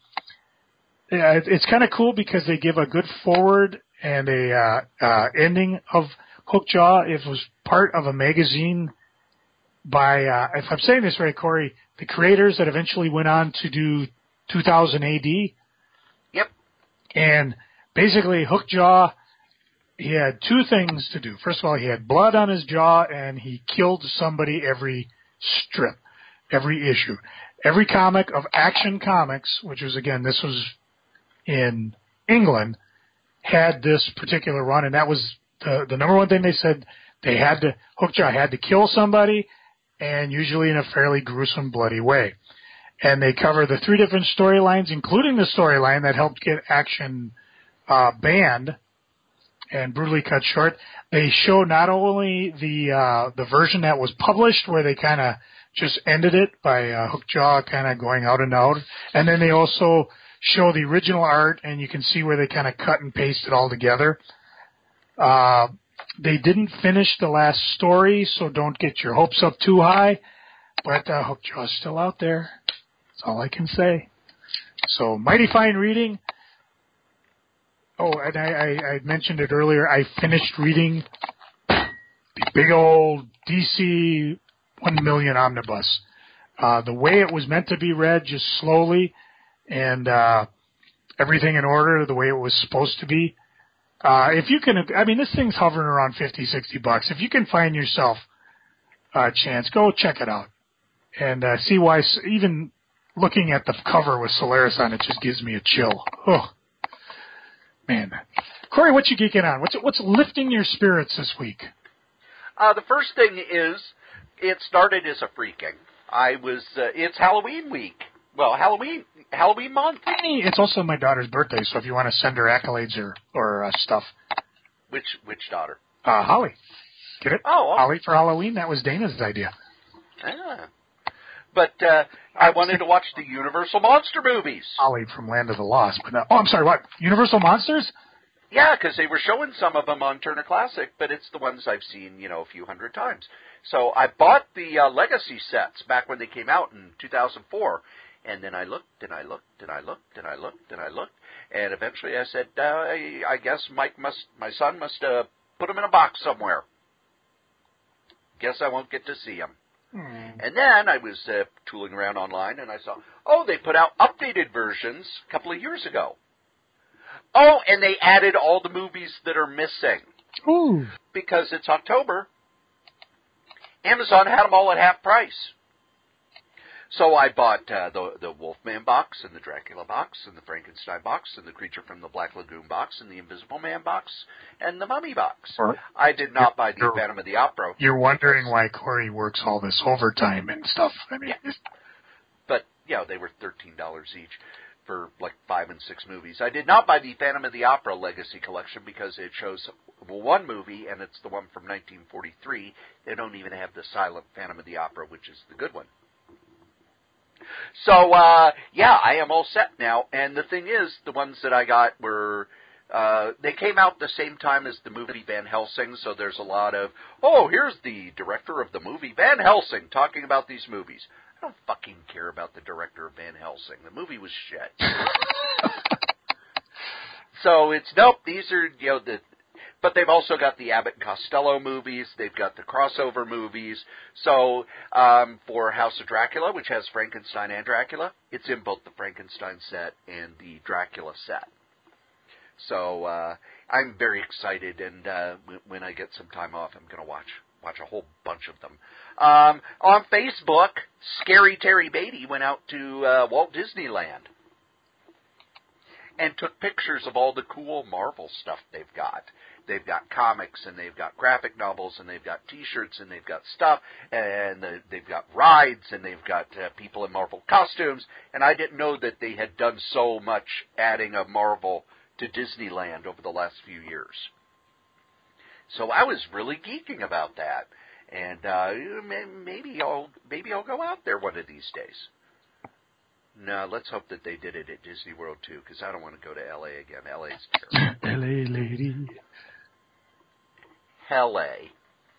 It's kind of cool because they give a good forward and a uh, uh, ending of Hookjaw. It was part of a magazine by, uh, if I'm saying this right, Corey, the creators that eventually went on to do two thousand A D. Yep. And basically, Hookjaw, he had two things to do. First of all, he had blood on his jaw, and he killed somebody every strip, every issue. Every comic of Action Comics, which was, again, this was in England, had this particular run, and that was the, the number one thing they said. They had to, Hookjaw had to kill somebody, and usually in a fairly gruesome, bloody way. And they cover the three different storylines, including the storyline that helped get Action uh, banned and brutally cut short. They show not only the uh, the version that was published, where they kind of just ended it by uh, Hookjaw kind of going out and out, and then they also show the original art, and you can see where they kind of cut and paste it all together. Uh, they didn't finish the last story, so don't get your hopes up too high, but uh, Hookjaw's still out there. That's all I can say. So, mighty fine reading. Oh, and I, I, I mentioned it earlier. I finished reading the big old D C one million Omnibus. Uh, the way it was meant to be read, just slowly, and uh, everything in order, the way it was supposed to be. Uh, if you can, I mean, this thing's hovering around fifty, sixty bucks. If you can find yourself a chance, go check it out. And uh, see why, even looking at the cover with Solaris on it just gives me a chill. Oh. Man. Corey, what you geeking on? What's what's lifting your spirits this week? Uh, the first thing is, it started as a freaking. I was, uh, it's Halloween week. Well, Halloween, Halloween month. It's also my daughter's birthday, so if you want to send her accolades or, or uh, stuff. Which, which daughter? Uh, Holly. Get it? Oh, okay. Holly for Halloween? That was Dana's idea. Ah. But, uh, I wanted to watch the Universal Monster movies. Holly from Land of the Lost. But no, oh, I'm sorry, what? Universal Monsters? Yeah, because they were showing some of them on Turner Classic, but it's the ones I've seen, you know, a few hundred times. So I bought the uh, Legacy sets back when they came out in two thousand four, and then I looked, and I looked, and I looked, and I looked, and I looked, and eventually I said, uh, I, I guess Mike must, my son must uh, put them in a box somewhere. Guess I won't get to see them. Hmm. And then I was uh, tooling around online, and I saw, oh, they put out updated versions a couple of years ago. Oh, and they added all the movies that are missing. Ooh. Because it's October, Amazon had them all at half price. So I bought uh, the the Wolfman box, and the Dracula box, and the Frankenstein box, and the Creature from the Black Lagoon box, and the Invisible Man box, and the Mummy box. Or, I did not buy the Phantom of the Opera. You're wondering why Corey works all this overtime and stuff. I mean, yeah. But, you know, they were thirteen dollars each for like five and six movies. I did not buy the Phantom of the Opera Legacy Collection because it shows one movie, and it's the one from nineteen forty-three. They don't even have the silent Phantom of the Opera, which is the good one. So, uh, yeah, I am all set now. And the thing is, the ones that I got were, uh, they came out the same time as the movie Van Helsing, so there's a lot of, oh, here's the director of the movie Van Helsing talking about these movies. I don't fucking care about the director of Van Helsing. The movie was shit. So it's, nope, these are, you know, the, but they've also got the Abbott and Costello movies. They've got the crossover movies. So um, for House of Dracula, which has Frankenstein and Dracula, it's in both the Frankenstein set and the Dracula set. So uh, I'm very excited, and uh, w- when I get some time off, I'm going to watch watch a whole bunch of them. Um, on Facebook, Scary Terry Beatty went out to uh, Walt Disneyland and took pictures of all the cool Marvel stuff they've got. They've got comics, and they've got graphic novels, and they've got T-shirts, and they've got stuff, and the, they've got rides, and they've got uh, people in Marvel costumes. And I didn't know that they had done so much adding of Marvel to Disneyland over the last few years. So I was really geeking about that, and uh, maybe I'll maybe I'll go out there one of these days. No, let's hope that they did it at Disney World too, because I don't want to go to L A again. L A's terrible. L A lady. L A.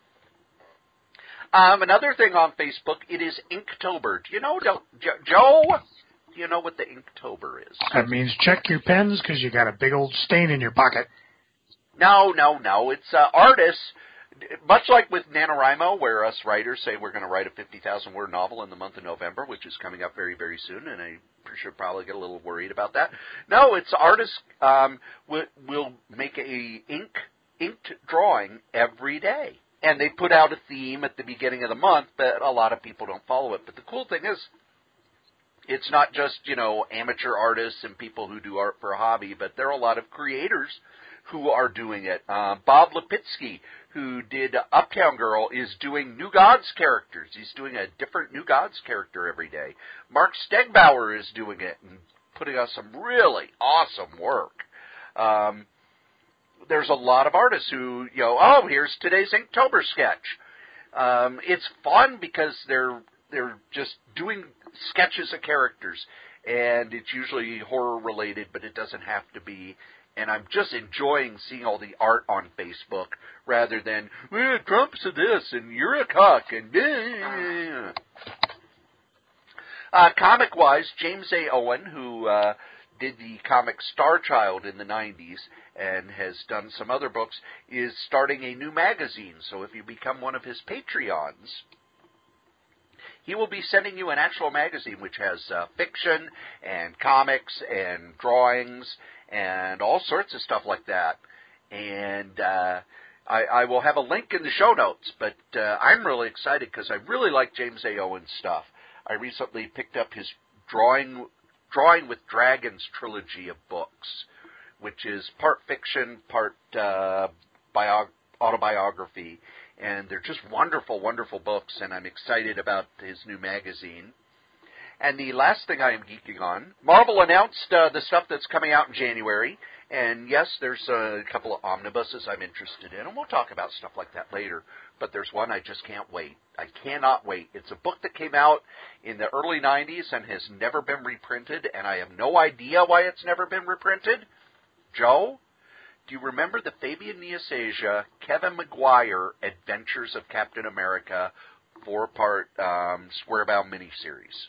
Um, another thing on Facebook, it is Inktober. Do you know, Joe? Do you know what the Inktober is? That means check your pens because you got a big old stain in your pocket. No, no, no. It's uh, artists, much like with NaNoWriMo, where us writers say we're going to write a fifty thousand word novel in the month of November, which is coming up very, very soon, and I should probably get a little worried about that. No, it's artists um, will, will make a ink inked drawing every day. And they put out a theme at the beginning of the month, but a lot of people don't follow it. But the cool thing is, it's not just, you know, amateur artists and people who do art for a hobby, but there are a lot of creators who are doing it. Uh, Bob Lipitsky, who did Uptown Girl, is doing New Gods characters. He's doing a different New Gods character every day. Mark Stegbauer is doing it and putting out some really awesome work. Um, there's a lot of artists who, you know, oh, here's today's Inktober sketch. Um, it's fun because they're they're just doing sketches of characters, and it's usually horror related, but it doesn't have to be. And I'm just enjoying seeing all the art on Facebook rather than, well, Trump's a this, and you're a cuck, and eh. uh, comic-wise, James A. Owen, who uh, did the comic Star Child in the nineties and has done some other books, is starting a new magazine. So if you become one of his Patreons, he will be sending you an actual magazine which has uh, fiction and comics and drawings and all sorts of stuff like that. And uh, I, I will have a link in the show notes, but uh, I'm really excited because I really like James A. Owen's stuff. I recently picked up his Drawing, Drawing with Dragons trilogy of books, which is part fiction, part uh, bio- autobiography. And they're just wonderful, wonderful books, and I'm excited about his new magazine. And the last thing I am geeking on, Marvel announced uh, the stuff that's coming out in January. And yes, there's a couple of omnibuses I'm interested in, and we'll talk about stuff like that later. But there's one I just can't wait. I cannot wait. It's a book that came out in the early nineties and has never been reprinted, and I have no idea why it's never been reprinted. Joe? Do you remember the Fabian Nicieza, Kevin Maguire Adventures of Captain America four-part um, square-bound miniseries?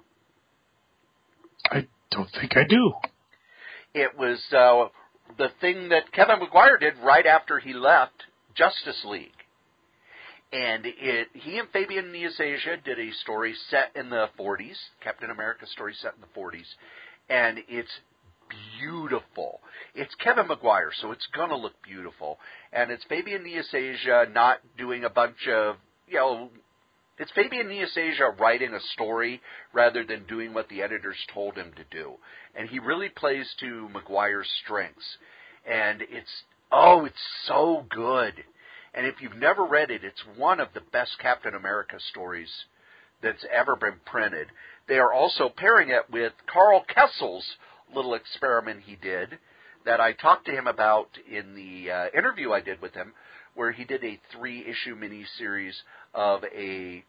I don't think I do. It was uh, the thing that Kevin Maguire did right after he left Justice League. And it, he and Fabian Nicieza did a story set in the forties, Captain America story set in the forties, and it's beautiful. It's Kevin Maguire, so it's going to look beautiful. And it's Fabian Nicieza not doing a bunch of, you know, It's Fabian Nicieza writing a story rather than doing what the editors told him to do. And he really plays to Maguire's strengths. And it's, oh, it's so good. And if you've never read it, it's one of the best Captain America stories that's ever been printed. They are also pairing it with Carl Kessel's little experiment he did that I talked to him about in the uh, interview I did with him, where he did a three-issue miniseries of a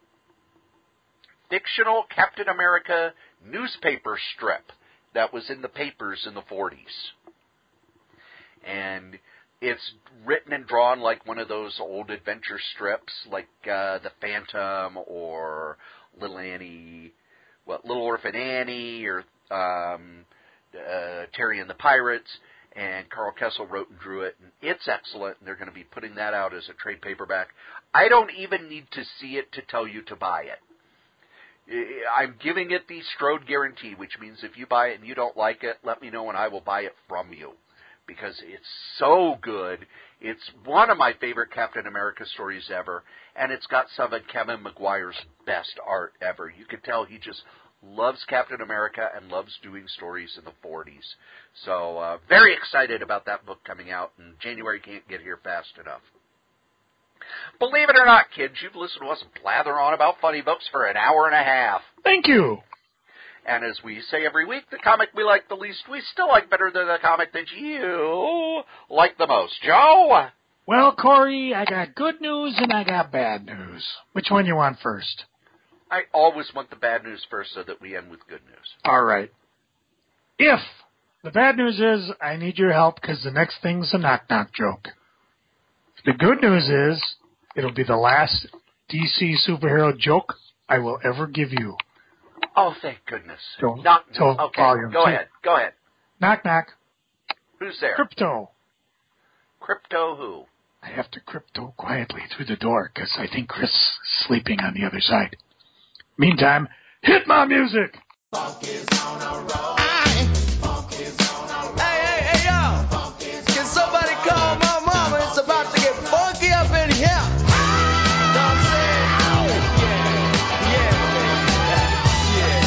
fictional Captain America newspaper strip that was in the papers in the forties. And it's written and drawn like one of those old adventure strips, like uh, The Phantom or Little Annie, what, Little Orphan Annie, or um, uh, Terry and the Pirates. And Carl Kessel wrote and drew it, and it's excellent, and they're going to be putting that out as a trade paperback. I don't even need to see it to tell you to buy it. I'm giving it the Strode guarantee, which means if you buy it and you don't like it, let me know and I will buy it from you, because it's so good. It's one of my favorite Captain America stories ever, and it's got some of Kevin Maguire's best art ever. You can tell he just loves Captain America and loves doing stories in the forties. So uh, very excited about that book coming out, and January can't get here fast enough. Believe it or not, kids, you've listened to us blather on about funny books for an hour and a half. Thank you. And as we say every week, the comic we like the least, we still like better than the comic that you like the most. Joe? Well, Corey, I got good news and I got bad news. Which one you want first? I always want the bad news first so that we end with good news. All right. If the bad news is I need your help because the next thing's a knock-knock joke. The good news is it'll be the last D C superhero joke I will ever give you. Oh, thank goodness. Don't knock, tell okay, volume. go ahead. Go ahead. Knock, knock. Who's there? Crypto. Crypto who? I have to crypto quietly through the door because I think Chris is sleeping on the other side. Meantime, hit my music. Funk is on a roll. Funk is on a roll. Hey, hey, hey, yo. Can somebody call my mama? It's about to get funky up in here. Know what I'm saying? Yeah, yeah, yeah.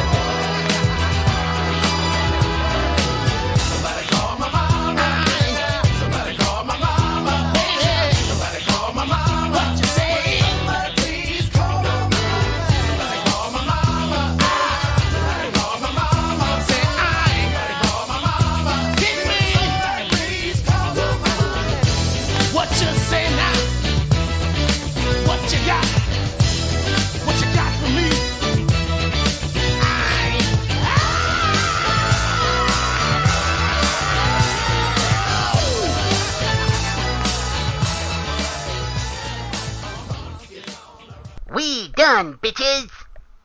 Somebody call my mama. Somebody call my mama. Somebody call my mama. What you say? Somebody please call my mama. Somebody call my mama. Somebody call my mama. Say I. Somebody call my mama. Hit me. Somebody please call my mama. What you say now? What you got? What you got for me? I. We done, bitches!